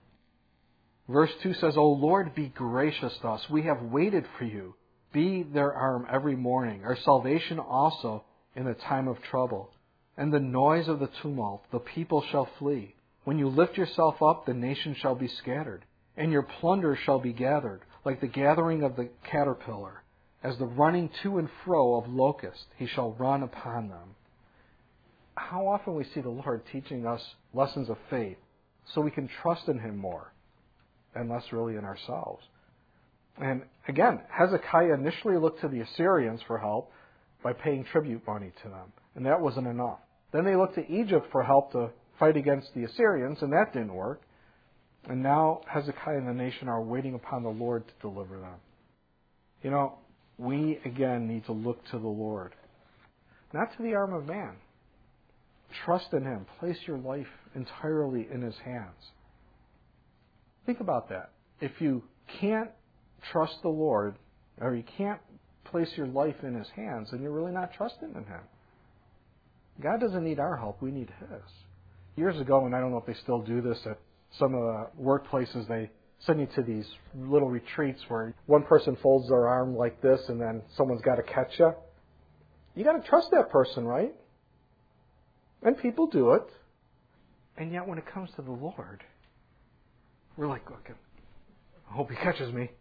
Verse 2 says, O Lord, be gracious to us. We have waited for you. Be their arm every morning, our salvation also in the time of trouble. And the noise of the tumult, the people shall flee. When you lift yourself up, the nation shall be scattered, and your plunder shall be gathered, like the gathering of the caterpillar. As the running to and fro of locusts, he shall run upon them. How often we see the Lord teaching us lessons of faith so we can trust in Him more and less really in ourselves. And again, Hezekiah initially looked to the Assyrians for help by paying tribute money to them, and that wasn't enough. Then they looked to Egypt for help to fight against the Assyrians, and that didn't work. And now Hezekiah and the nation are waiting upon the Lord to deliver them. You know, we again need to look to the Lord, not to the arm of man. Trust in Him. Place your life entirely in His hands. Think about that. If you can't trust the Lord, or you can't place your life in His hands, then you're really not trusting in Him. God doesn't need our help. We need His. Years ago, and I don't know if they still do this at some of the workplaces, they send you to these little retreats where one person folds their arm like this and then someone's got to catch you. You got to trust that person, right? And people do it. And yet when it comes to the Lord, we're like, look, I hope He catches me.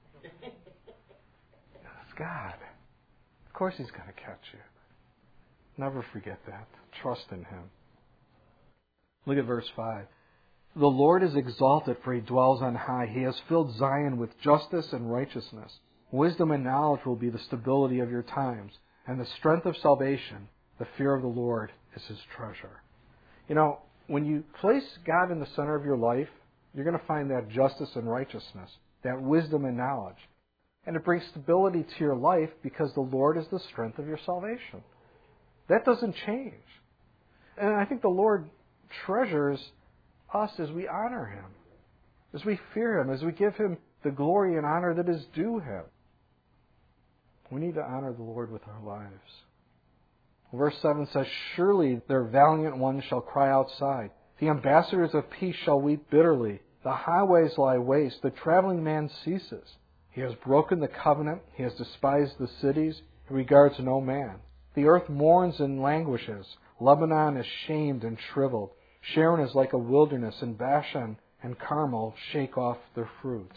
It's God. Of course He's going to catch you. Never forget that. Trust in Him. Look at verse 5. The Lord is exalted, for He dwells on high. He has filled Zion with justice and righteousness. Wisdom and knowledge will be the stability of your times, and the strength of salvation. The fear of the Lord is His treasure. You know, when you place God in the center of your life, you're going to find that justice and righteousness, that wisdom and knowledge. And it brings stability to your life because the Lord is the strength of your salvation. That doesn't change. And I think the Lord treasures us as we honor Him, as we fear Him, as we give Him the glory and honor that is due Him. We need to honor the Lord with our lives. Verse 7 says, Surely their valiant ones shall cry outside. The ambassadors of peace shall weep bitterly. The highways lie waste. The traveling man ceases. He has broken the covenant. He has despised the cities. He regards no man. The earth mourns and languishes. Lebanon is shamed and shriveled. Sharon is like a wilderness, and Bashan and Carmel shake off their fruits.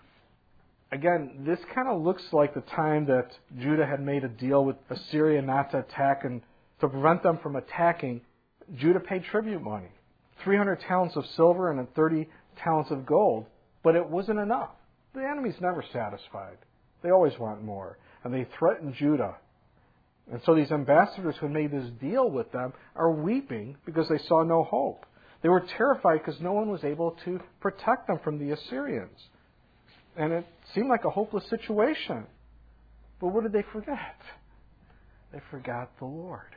Again, this kind of looks like the time that Judah had made a deal with Assyria not to attack, and to prevent them from attacking, Judah paid tribute money. 300 talents of silver and 30 talents of gold. But it wasn't enough. The enemy's never satisfied. They always want more. And they threatened Judah. And so these ambassadors who made this deal with them are weeping because they saw no hope. They were terrified because no one was able to protect them from the Assyrians. And it seemed like a hopeless situation. But what did they forget? They forgot the Lord.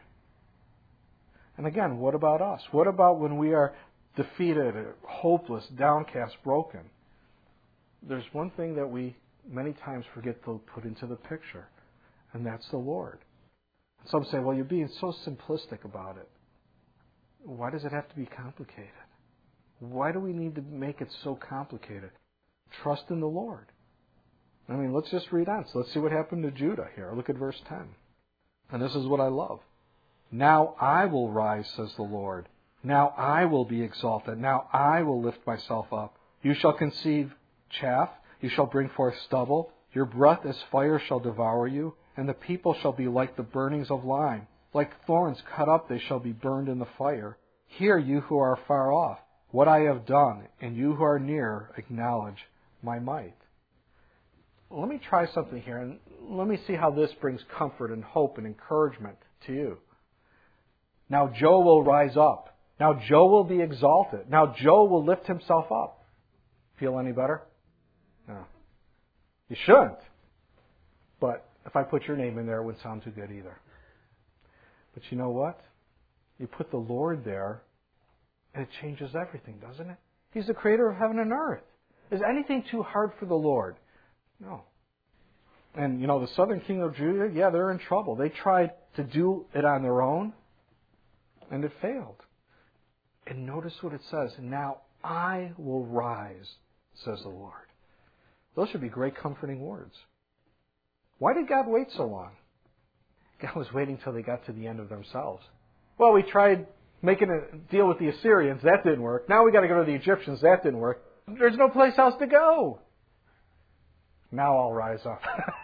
And again, what about us? What about when we are defeated, hopeless, downcast, broken? There's one thing that we many times forget to put into the picture, and that's the Lord. Some say, well, you're being so simplistic about it. Why does it have to be complicated? Why do we need to make it so complicated? Trust in the Lord. I mean, let's just read on. So let's see what happened to Judah here. Look at verse 10. And this is what I love. Now I will rise, says the Lord. Now I will be exalted. Now I will lift myself up. You shall conceive chaff. You shall bring forth stubble. Your breath as fire shall devour you. And the people shall be like the burnings of lime. Like thorns cut up, they shall be burned in the fire. Hear, you who are far off, what I have done, and you who are near, acknowledge my might. Let me try something here, and let me see how this brings comfort and hope and encouragement to you. Now Joe will rise up. Now Joe will be exalted. Now Joe will lift himself up. Feel any better? No. You shouldn't. But if I put your name in there, it wouldn't sound too good either. But you know what? You put the Lord there, and it changes everything, doesn't it? He's the creator of heaven and earth. Is anything too hard for the Lord? No. And, you know, the southern kingdom of Judah, yeah, they're in trouble. They tried to do it on their own, and it failed. And notice what it says. Now I will rise, says the Lord. Those should be great comforting words. Why did God wait so long? God was waiting till they got to the end of themselves. Well, we tried making a deal with the Assyrians. That didn't work. Now we got to go to the Egyptians. That didn't work. There's no place else to go. Now I'll rise up.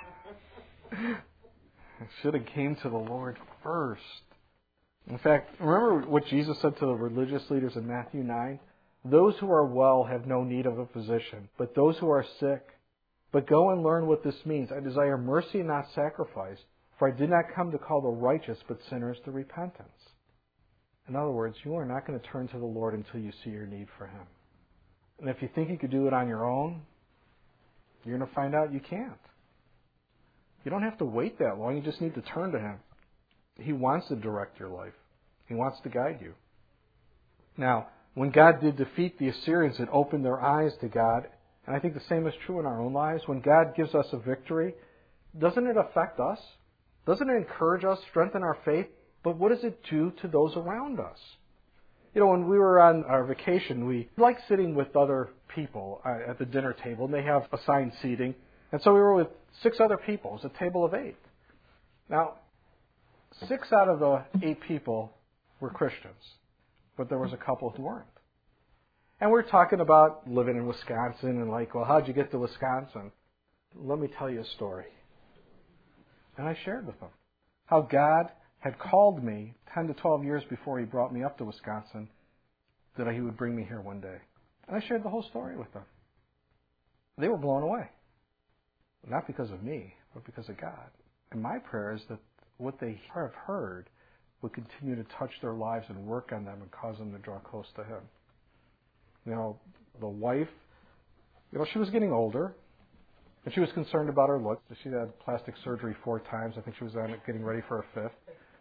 I should have came to the Lord first. In fact, remember what Jesus said to the religious leaders in Matthew 9? Those who are well have no need of a physician, but those who are sick. But go and learn what this means. I desire mercy and not sacrifice, for I did not come to call the righteous, but sinners to repentance. In other words, you are not going to turn to the Lord until you see your need for Him. And if you think you could do it on your own, you're going to find out you can't. You don't have to wait that long. You just need to turn to Him. He wants to direct your life. He wants to guide you. Now, when God did defeat the Assyrians, it opened their eyes to God. And I think the same is true in our own lives. When God gives us a victory, doesn't it affect us? Doesn't it encourage us, strengthen our faith? But what does it do to those around us? You know, when we were on our vacation, we like sitting with other people at the dinner table, and they have assigned seating. And so we were with 6 other people. It was a table of 8. Now, 6 out of the 8 people were Christians, but there was a couple who weren't. And we're talking about living in Wisconsin and like, well, how'd you get to Wisconsin? Let me tell you a story. And I shared with them how God had called me 10 to 12 years before He brought me up to Wisconsin, that He would bring me here one day. And I shared the whole story with them. They were blown away. Not because of me, but because of God. And my prayer is that what they have heard would continue to touch their lives and work on them and cause them to draw close to Him. You know, the wife, she was getting older, and she was concerned about her look. She had plastic surgery 4 times. I think she was on it getting ready for a 5th.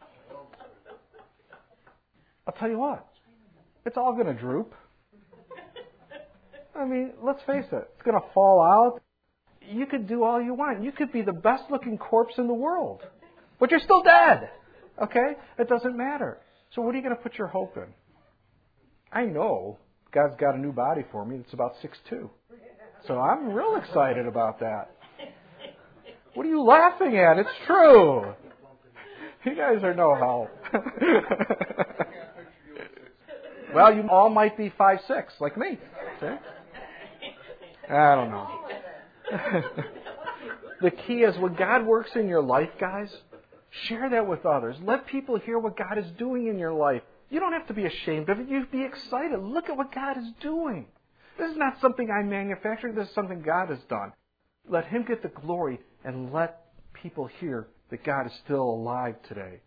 I'll tell you what, it's all going to droop. I mean, let's face it, it's going to fall out. You could do all you want. You could be the best looking corpse in the world, but you're still dead. Okay? It doesn't matter. So what are you going to put your hope in? I know God's got a new body for me that's about 6'2". So I'm real excited about that. What are you laughing at? It's true. You guys are no help. Well, you all might be 5'6", like me. See? I don't know. The key is when God works in your life, guys, share that with others. Let people hear what God is doing in your life. You don't have to be ashamed of it. You be excited. Look at what God is doing. This is not something I manufactured. This is something God has done. Let Him get the glory and let people hear that God is still alive today.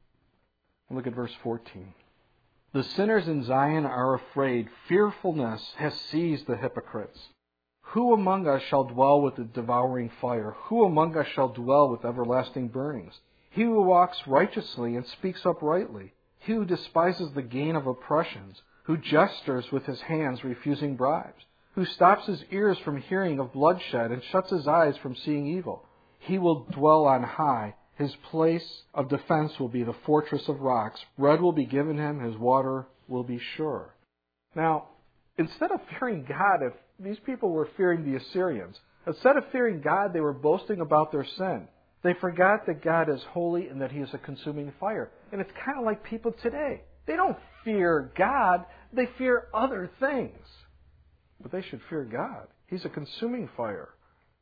Look at verse 14. The sinners in Zion are afraid. Fearfulness has seized the hypocrites. Who among us shall dwell with the devouring fire? Who among us shall dwell with everlasting burnings? He who walks righteously and speaks uprightly. He who despises the gain of oppressions. Who gestures with his hands, refusing bribes. Who stops his ears from hearing of bloodshed and shuts his eyes from seeing evil. He will dwell on high. His place of defense will be the fortress of rocks. Bread will be given him. His water will be sure. Now, instead of fearing God, if these people were fearing the Assyrians, instead of fearing God, they were boasting about their sin. They forgot that God is holy and that He is a consuming fire. And it's kind of like people today. They don't fear God. They fear other things. But they should fear God. He's a consuming fire.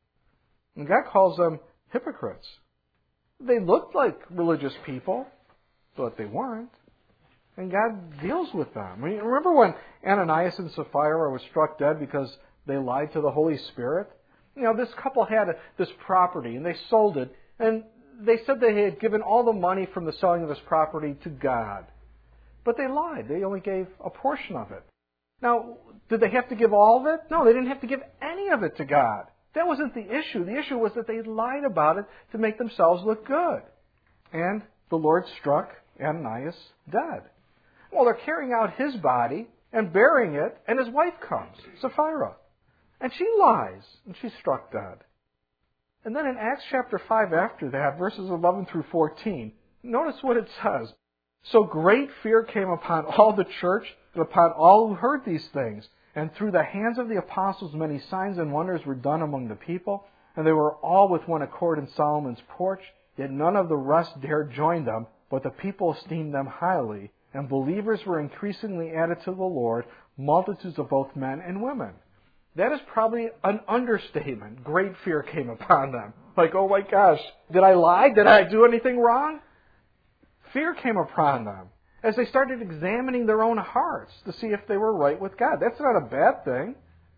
And God calls them hypocrites. They looked like religious people, but they weren't. And God deals with them. I mean, remember when Ananias and Sapphira were struck dead because they lied to the Holy Spirit? You know, this couple had this property, and they sold it, and they said they had given all the money from the selling of this property to God. But they lied. They only gave a portion of it. Now, did they have to give all of it? No, they didn't have to give any of it to God. That wasn't the issue. The issue was that they lied about it to make themselves look good. And the Lord struck Ananias dead. Well, they're carrying out his body and burying it, and his wife comes, Sapphira. And she lies, and she's struck dead. And then in Acts chapter 5 after that, verses 11 through 14, notice what it says. So great fear came upon all the church and upon all who heard these things. And through the hands of the apostles many signs and wonders were done among the people. And they were all with one accord in Solomon's porch. Yet none of the rest dared join them, but the people esteemed them highly. And believers were increasingly added to the Lord, multitudes of both men and women. That is probably an understatement. Great fear came upon them. Like, oh my gosh, did I lie? Did I do anything wrong? Fear came upon them as they started examining their own hearts to see if they were right with God. That's not a bad thing.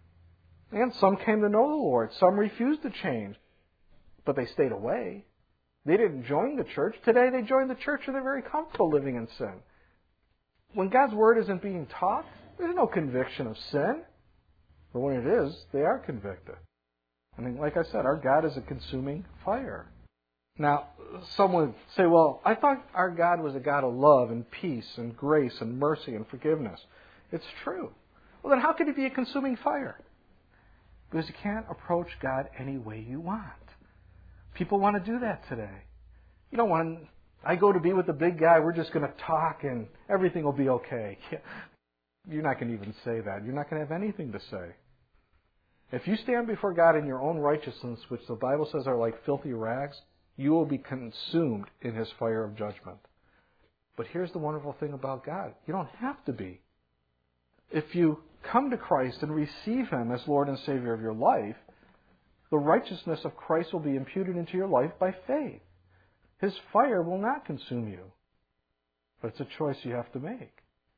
And some came to know the Lord. Some refused to change. But they stayed away. They didn't join the church. Today they join the church and they're very comfortable living in sin. When God's Word isn't being taught, there's no conviction of sin. But when it is, they are convicted. And like I said, our God is a consuming fire. Now, some would say, well, I thought our God was a God of love and peace and grace and mercy and forgiveness. It's true. Well, then how could He be a consuming fire? Because you can't approach God any way you want. People want to do that today. You don't want, I go to be with the big guy, we're just going to talk and everything will be okay. You're not going to even say that. You're not going to have anything to say. If you stand before God in your own righteousness, which the Bible says are like filthy rags, you will be consumed in His fire of judgment. But here's the wonderful thing about God. You don't have to be. If you come to Christ and receive Him as Lord and Savior of your life, the righteousness of Christ will be imputed into your life by faith. His fire will not consume you. But it's a choice you have to make.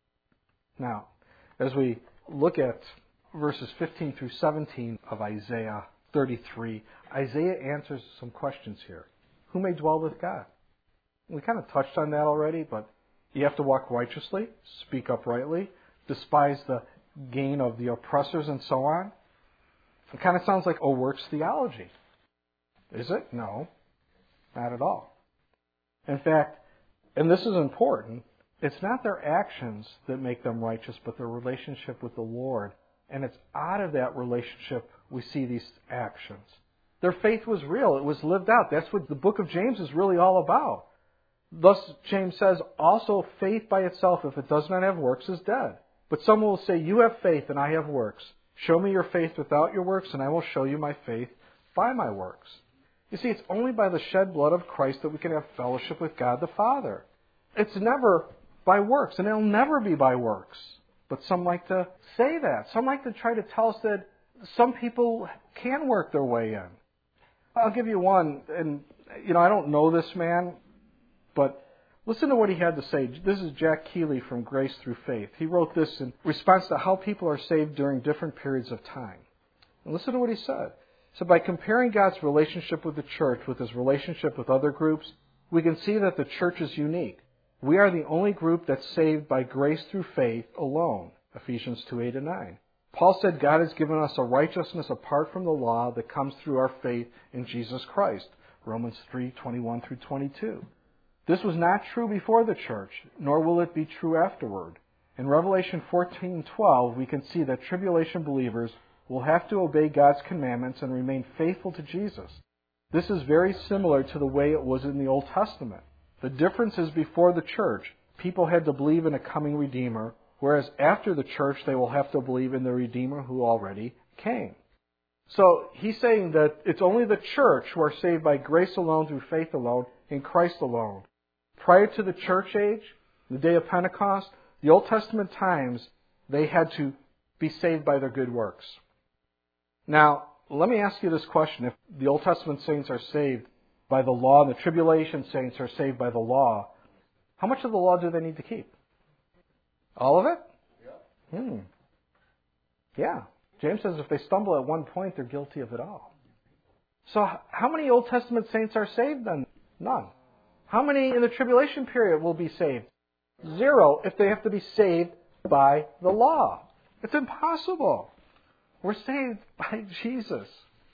Now, as we look at verses 15 through 17 of Isaiah 33, Isaiah answers some questions here. Who may dwell with God? We kind of touched on that already, but you have to walk righteously, speak uprightly, despise the gain of the oppressors, and so on. It kind of sounds like a works theology. Is it? No, not at all. In fact, and this is important, it's not their actions that make them righteous, but their relationship with the Lord. And it's out of that relationship we see these actions. Their faith was real. It was lived out. That's what the book of James is really all about. Thus, James says, also faith by itself, if it does not have works, is dead. But some will say, you have faith and I have works. Show me your faith without your works, and I will show you my faith by my works. You see, it's only by the shed blood of Christ that we can have fellowship with God the Father. It's never by works, and it'll never be by works. But some like to say that. Some like to try to tell us that some people can work their way in. I'll give you one, and I don't know this man, but listen to what he had to say. This is Jack Keeley from Grace Through Faith. He wrote this in response to how people are saved during different periods of time. And listen to what he said. So by comparing God's relationship with the church with His relationship with other groups, we can see that the church is unique. We are the only group that's saved by grace through faith alone. Ephesians 2:8-9. Paul said God has given us a righteousness apart from the law that comes through our faith in Jesus Christ. Romans 3:21-22. This was not true before the church, nor will it be true afterward. In Revelation 14:12, we can see that tribulation believers will have to obey God's commandments and remain faithful to Jesus. This is very similar to the way it was in the Old Testament. The difference is before the church, people had to believe in a coming Redeemer, whereas after the church, they will have to believe in the Redeemer who already came. So he's saying that it's only the church who are saved by grace alone, through faith alone, in Christ alone. Prior to the church age, the day of Pentecost, the Old Testament times, they had to be saved by their good works. Now, let me ask you this question. If the Old Testament saints are saved by the law and the tribulation saints are saved by the law, how much of the law do they need to keep? All of it? Yeah. James says if they stumble at one point, they're guilty of it all. So how many Old Testament saints are saved then? None. How many in the tribulation period will be saved? 0 if they have to be saved by the law. It's impossible. We're saved by Jesus.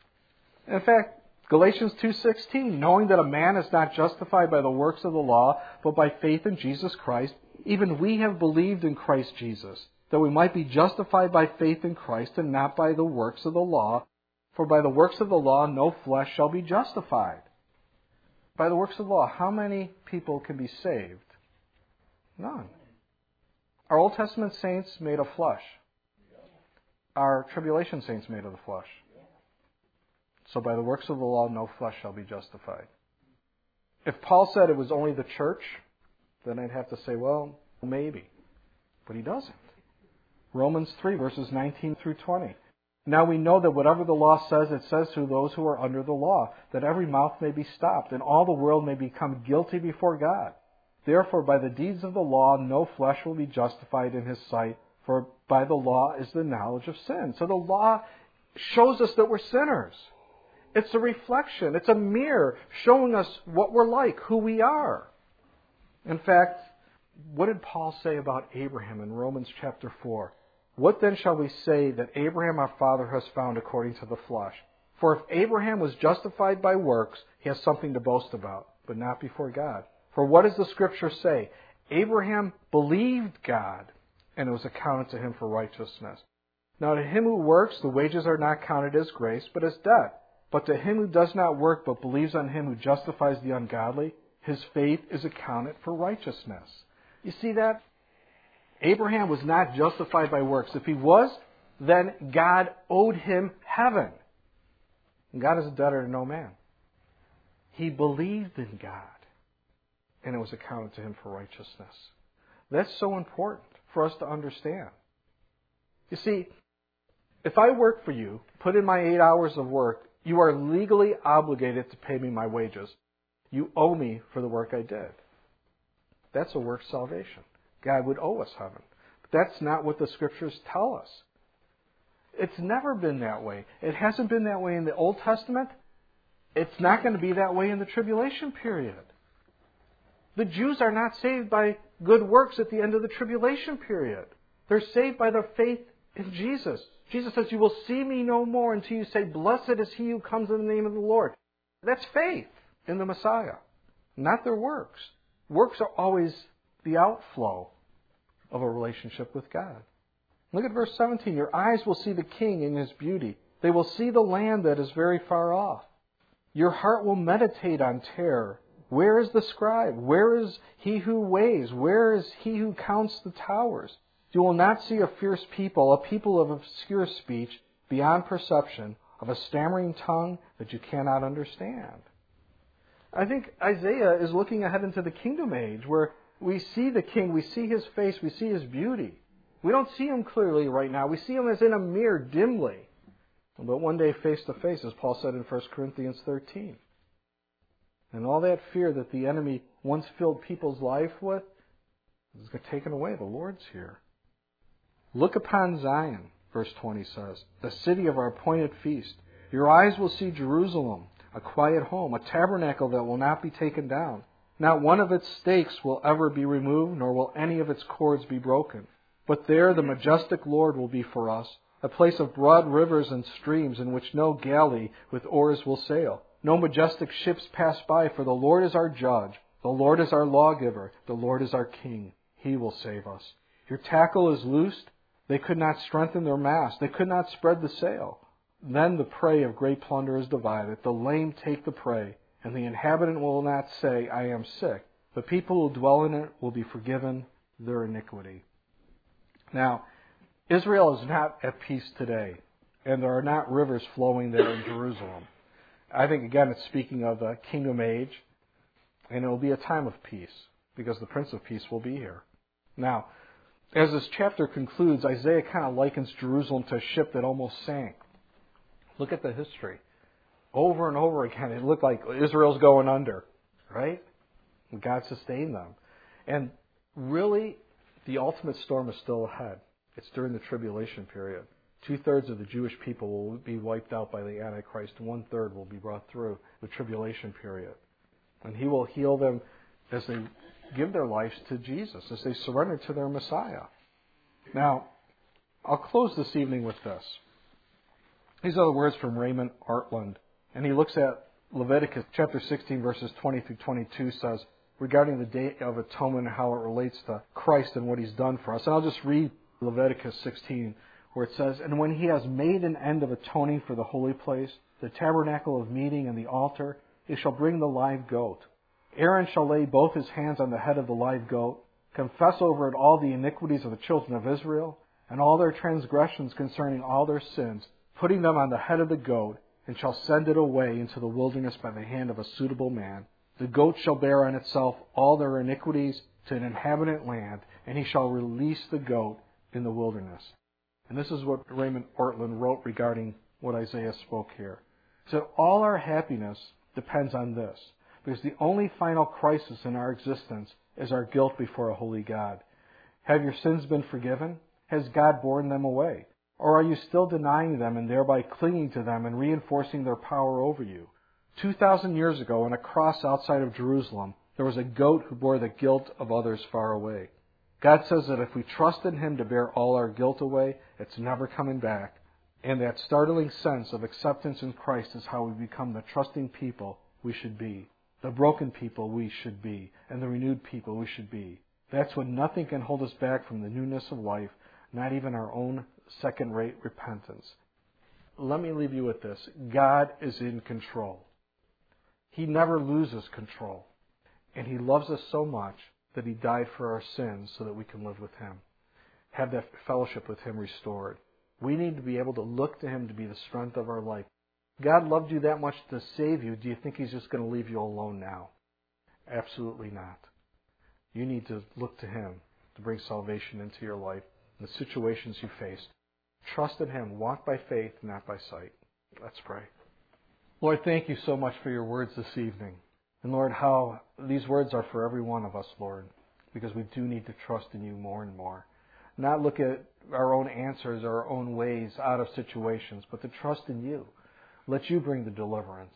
In fact, Galatians 2:16, knowing that a man is not justified by the works of the law, but by faith in Jesus Christ, even we have believed in Christ Jesus, that we might be justified by faith in Christ and not by the works of the law. For by the works of the law no flesh shall be justified. By the works of the law, how many people can be saved? None. Are Old Testament saints made of flesh? Are tribulation saints made of the flesh? So by the works of the law, no flesh shall be justified. If Paul said it was only the church, then I'd have to say, well, maybe. But he doesn't. Romans 3:19-20. Now we know that whatever the law says, it says to those who are under the law, that every mouth may be stopped, and all the world may become guilty before God. Therefore, by the deeds of the law, no flesh will be justified in His sight, for by the law is the knowledge of sin. So the law shows us that we're sinners. It's a reflection. It's a mirror showing us what we're like, who we are. In fact, what did Paul say about Abraham in Romans chapter 4? What then shall we say that Abraham our father has found according to the flesh? For if Abraham was justified by works, he has something to boast about, but not before God. For what does the Scripture say? Abraham believed God, and it was accounted to him for righteousness. Now to him who works, the wages are not counted as grace, but as debt. But to him who does not work, but believes on Him who justifies the ungodly, his faith is accounted for righteousness. You see that? Abraham was not justified by works. If he was, then God owed him heaven. And God is a debtor to no man. He believed in God, and it was accounted to him for righteousness. That's so important for us to understand. You see, if I work for you, put in my 8 hours of work, you are legally obligated to pay me my wages. You owe me for the work I did. That's a work salvation. God would owe us heaven. But that's not what the Scriptures tell us. It's never been that way. It hasn't been that way in the Old Testament. It's not going to be that way in the tribulation period. The Jews are not saved by good works at the end of the tribulation period. They're saved by their faith in Jesus. Jesus says, you will see me no more until you say, blessed is he who comes in the name of the Lord. That's faith in the Messiah, not their works. Works are always the outflow of a relationship with God. Look at verse 17. Your eyes will see the King in His beauty. They will see the land that is very far off. Your heart will meditate on terror. Where is the scribe? Where is he who weighs? Where is he who counts the towers? You will not see a fierce people, a people of obscure speech, beyond perception, of a stammering tongue that you cannot understand. I think Isaiah is looking ahead into the kingdom age where we see the king, we see his face, we see his beauty. We don't see him clearly right now. We see him as in a mirror dimly. But one day face to face, as Paul said in 1 Corinthians 13. And all that fear that the enemy once filled people's life with is taken away. The Lord's here. Look upon Zion, verse 20 says, the city of our appointed feast. Your eyes will see Jerusalem, a quiet home, a tabernacle that will not be taken down. Not one of its stakes will ever be removed, nor will any of its cords be broken. But there the majestic Lord will be for us, a place of broad rivers and streams in which no galley with oars will sail. No majestic ships pass by, for the Lord is our judge. The Lord is our lawgiver. The Lord is our king. He will save us. Your tackle is loosed. They could not strengthen their mast. They could not spread the sail. Then the prey of great plunder is divided. The lame take the prey, and the inhabitant will not say, I am sick. The people who dwell in it will be forgiven their iniquity. Now, Israel is not at peace today, and there are not rivers flowing there in Jerusalem. I think, again, it's speaking of the kingdom age, and it will be a time of peace, because the Prince of Peace will be here. Now, as this chapter concludes, Isaiah kind of likens Jerusalem to a ship that almost sank. Look at the history. Over and over again, it looked like Israel's going under, right? And God sustained them. And really, the ultimate storm is still ahead. It's during the tribulation period. 2/3 of the Jewish people will be wiped out by the Antichrist. 1/3 will be brought through the tribulation period. And He will heal them as they give their lives to Jesus, as they surrender to their Messiah. Now, I'll close this evening with this. These are the words from Raymond Artland. And he looks at Leviticus chapter 16, verses 20 through 22, says, regarding the Day of Atonement and how it relates to Christ and what He's done for us. And I'll just read Leviticus 16, where it says, And when He has made an end of atoning for the holy place, the tabernacle of meeting and the altar, He shall bring the live goat. Aaron shall lay both his hands on the head of the live goat, confess over it all the iniquities of the children of Israel, and all their transgressions concerning all their sins, putting them on the head of the goat, and shall send it away into the wilderness by the hand of a suitable man. The goat shall bear on itself all their iniquities to an inhabitant land, and he shall release the goat in the wilderness. And this is what Raymond Ortlund wrote regarding what Isaiah spoke here. He said, all our happiness depends on this, because the only final crisis in our existence is our guilt before a holy God. Have your sins been forgiven? Has God borne them away? Or are you still denying them and thereby clinging to them and reinforcing their power over you? 2,000 years ago, on a cross outside of Jerusalem, there was a goat who bore the guilt of others far away. God says that if we trust in Him to bear all our guilt away, it's never coming back. And that startling sense of acceptance in Christ is how we become the trusting people we should be, the broken people we should be, and the renewed people we should be. That's when nothing can hold us back from the newness of life, not even our own second-rate repentance. Let me leave you with this. God is in control. He never loses control. And He loves us so much that He died for our sins so that we can live with Him, have that fellowship with Him restored. We need to be able to look to Him to be the strength of our life. God loved you that much to save you. Do you think He's just going to leave you alone now? Absolutely not. You need to look to Him to bring salvation into your life, the situations you face. Trust in Him. Walk by faith, not by sight. Let's pray. Lord, thank You so much for Your words this evening. And Lord, how these words are for every one of us, Lord, because we do need to trust in You more and more. Not look at our own answers, our own ways out of situations, but to trust in You. Let You bring the deliverance.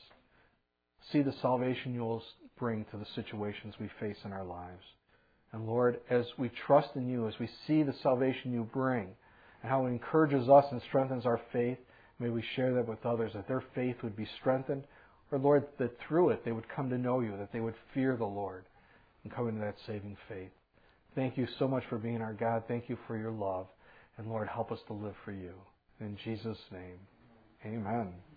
See the salvation You will bring to the situations we face in our lives. And Lord, as we trust in You, as we see the salvation You bring, and how it encourages us and strengthens our faith, may we share that with others, that their faith would be strengthened, or Lord, that through it they would come to know You, that they would fear the Lord and come into that saving faith. Thank You so much for being our God. Thank You for Your love. And Lord, help us to live for You. In Jesus' name, amen.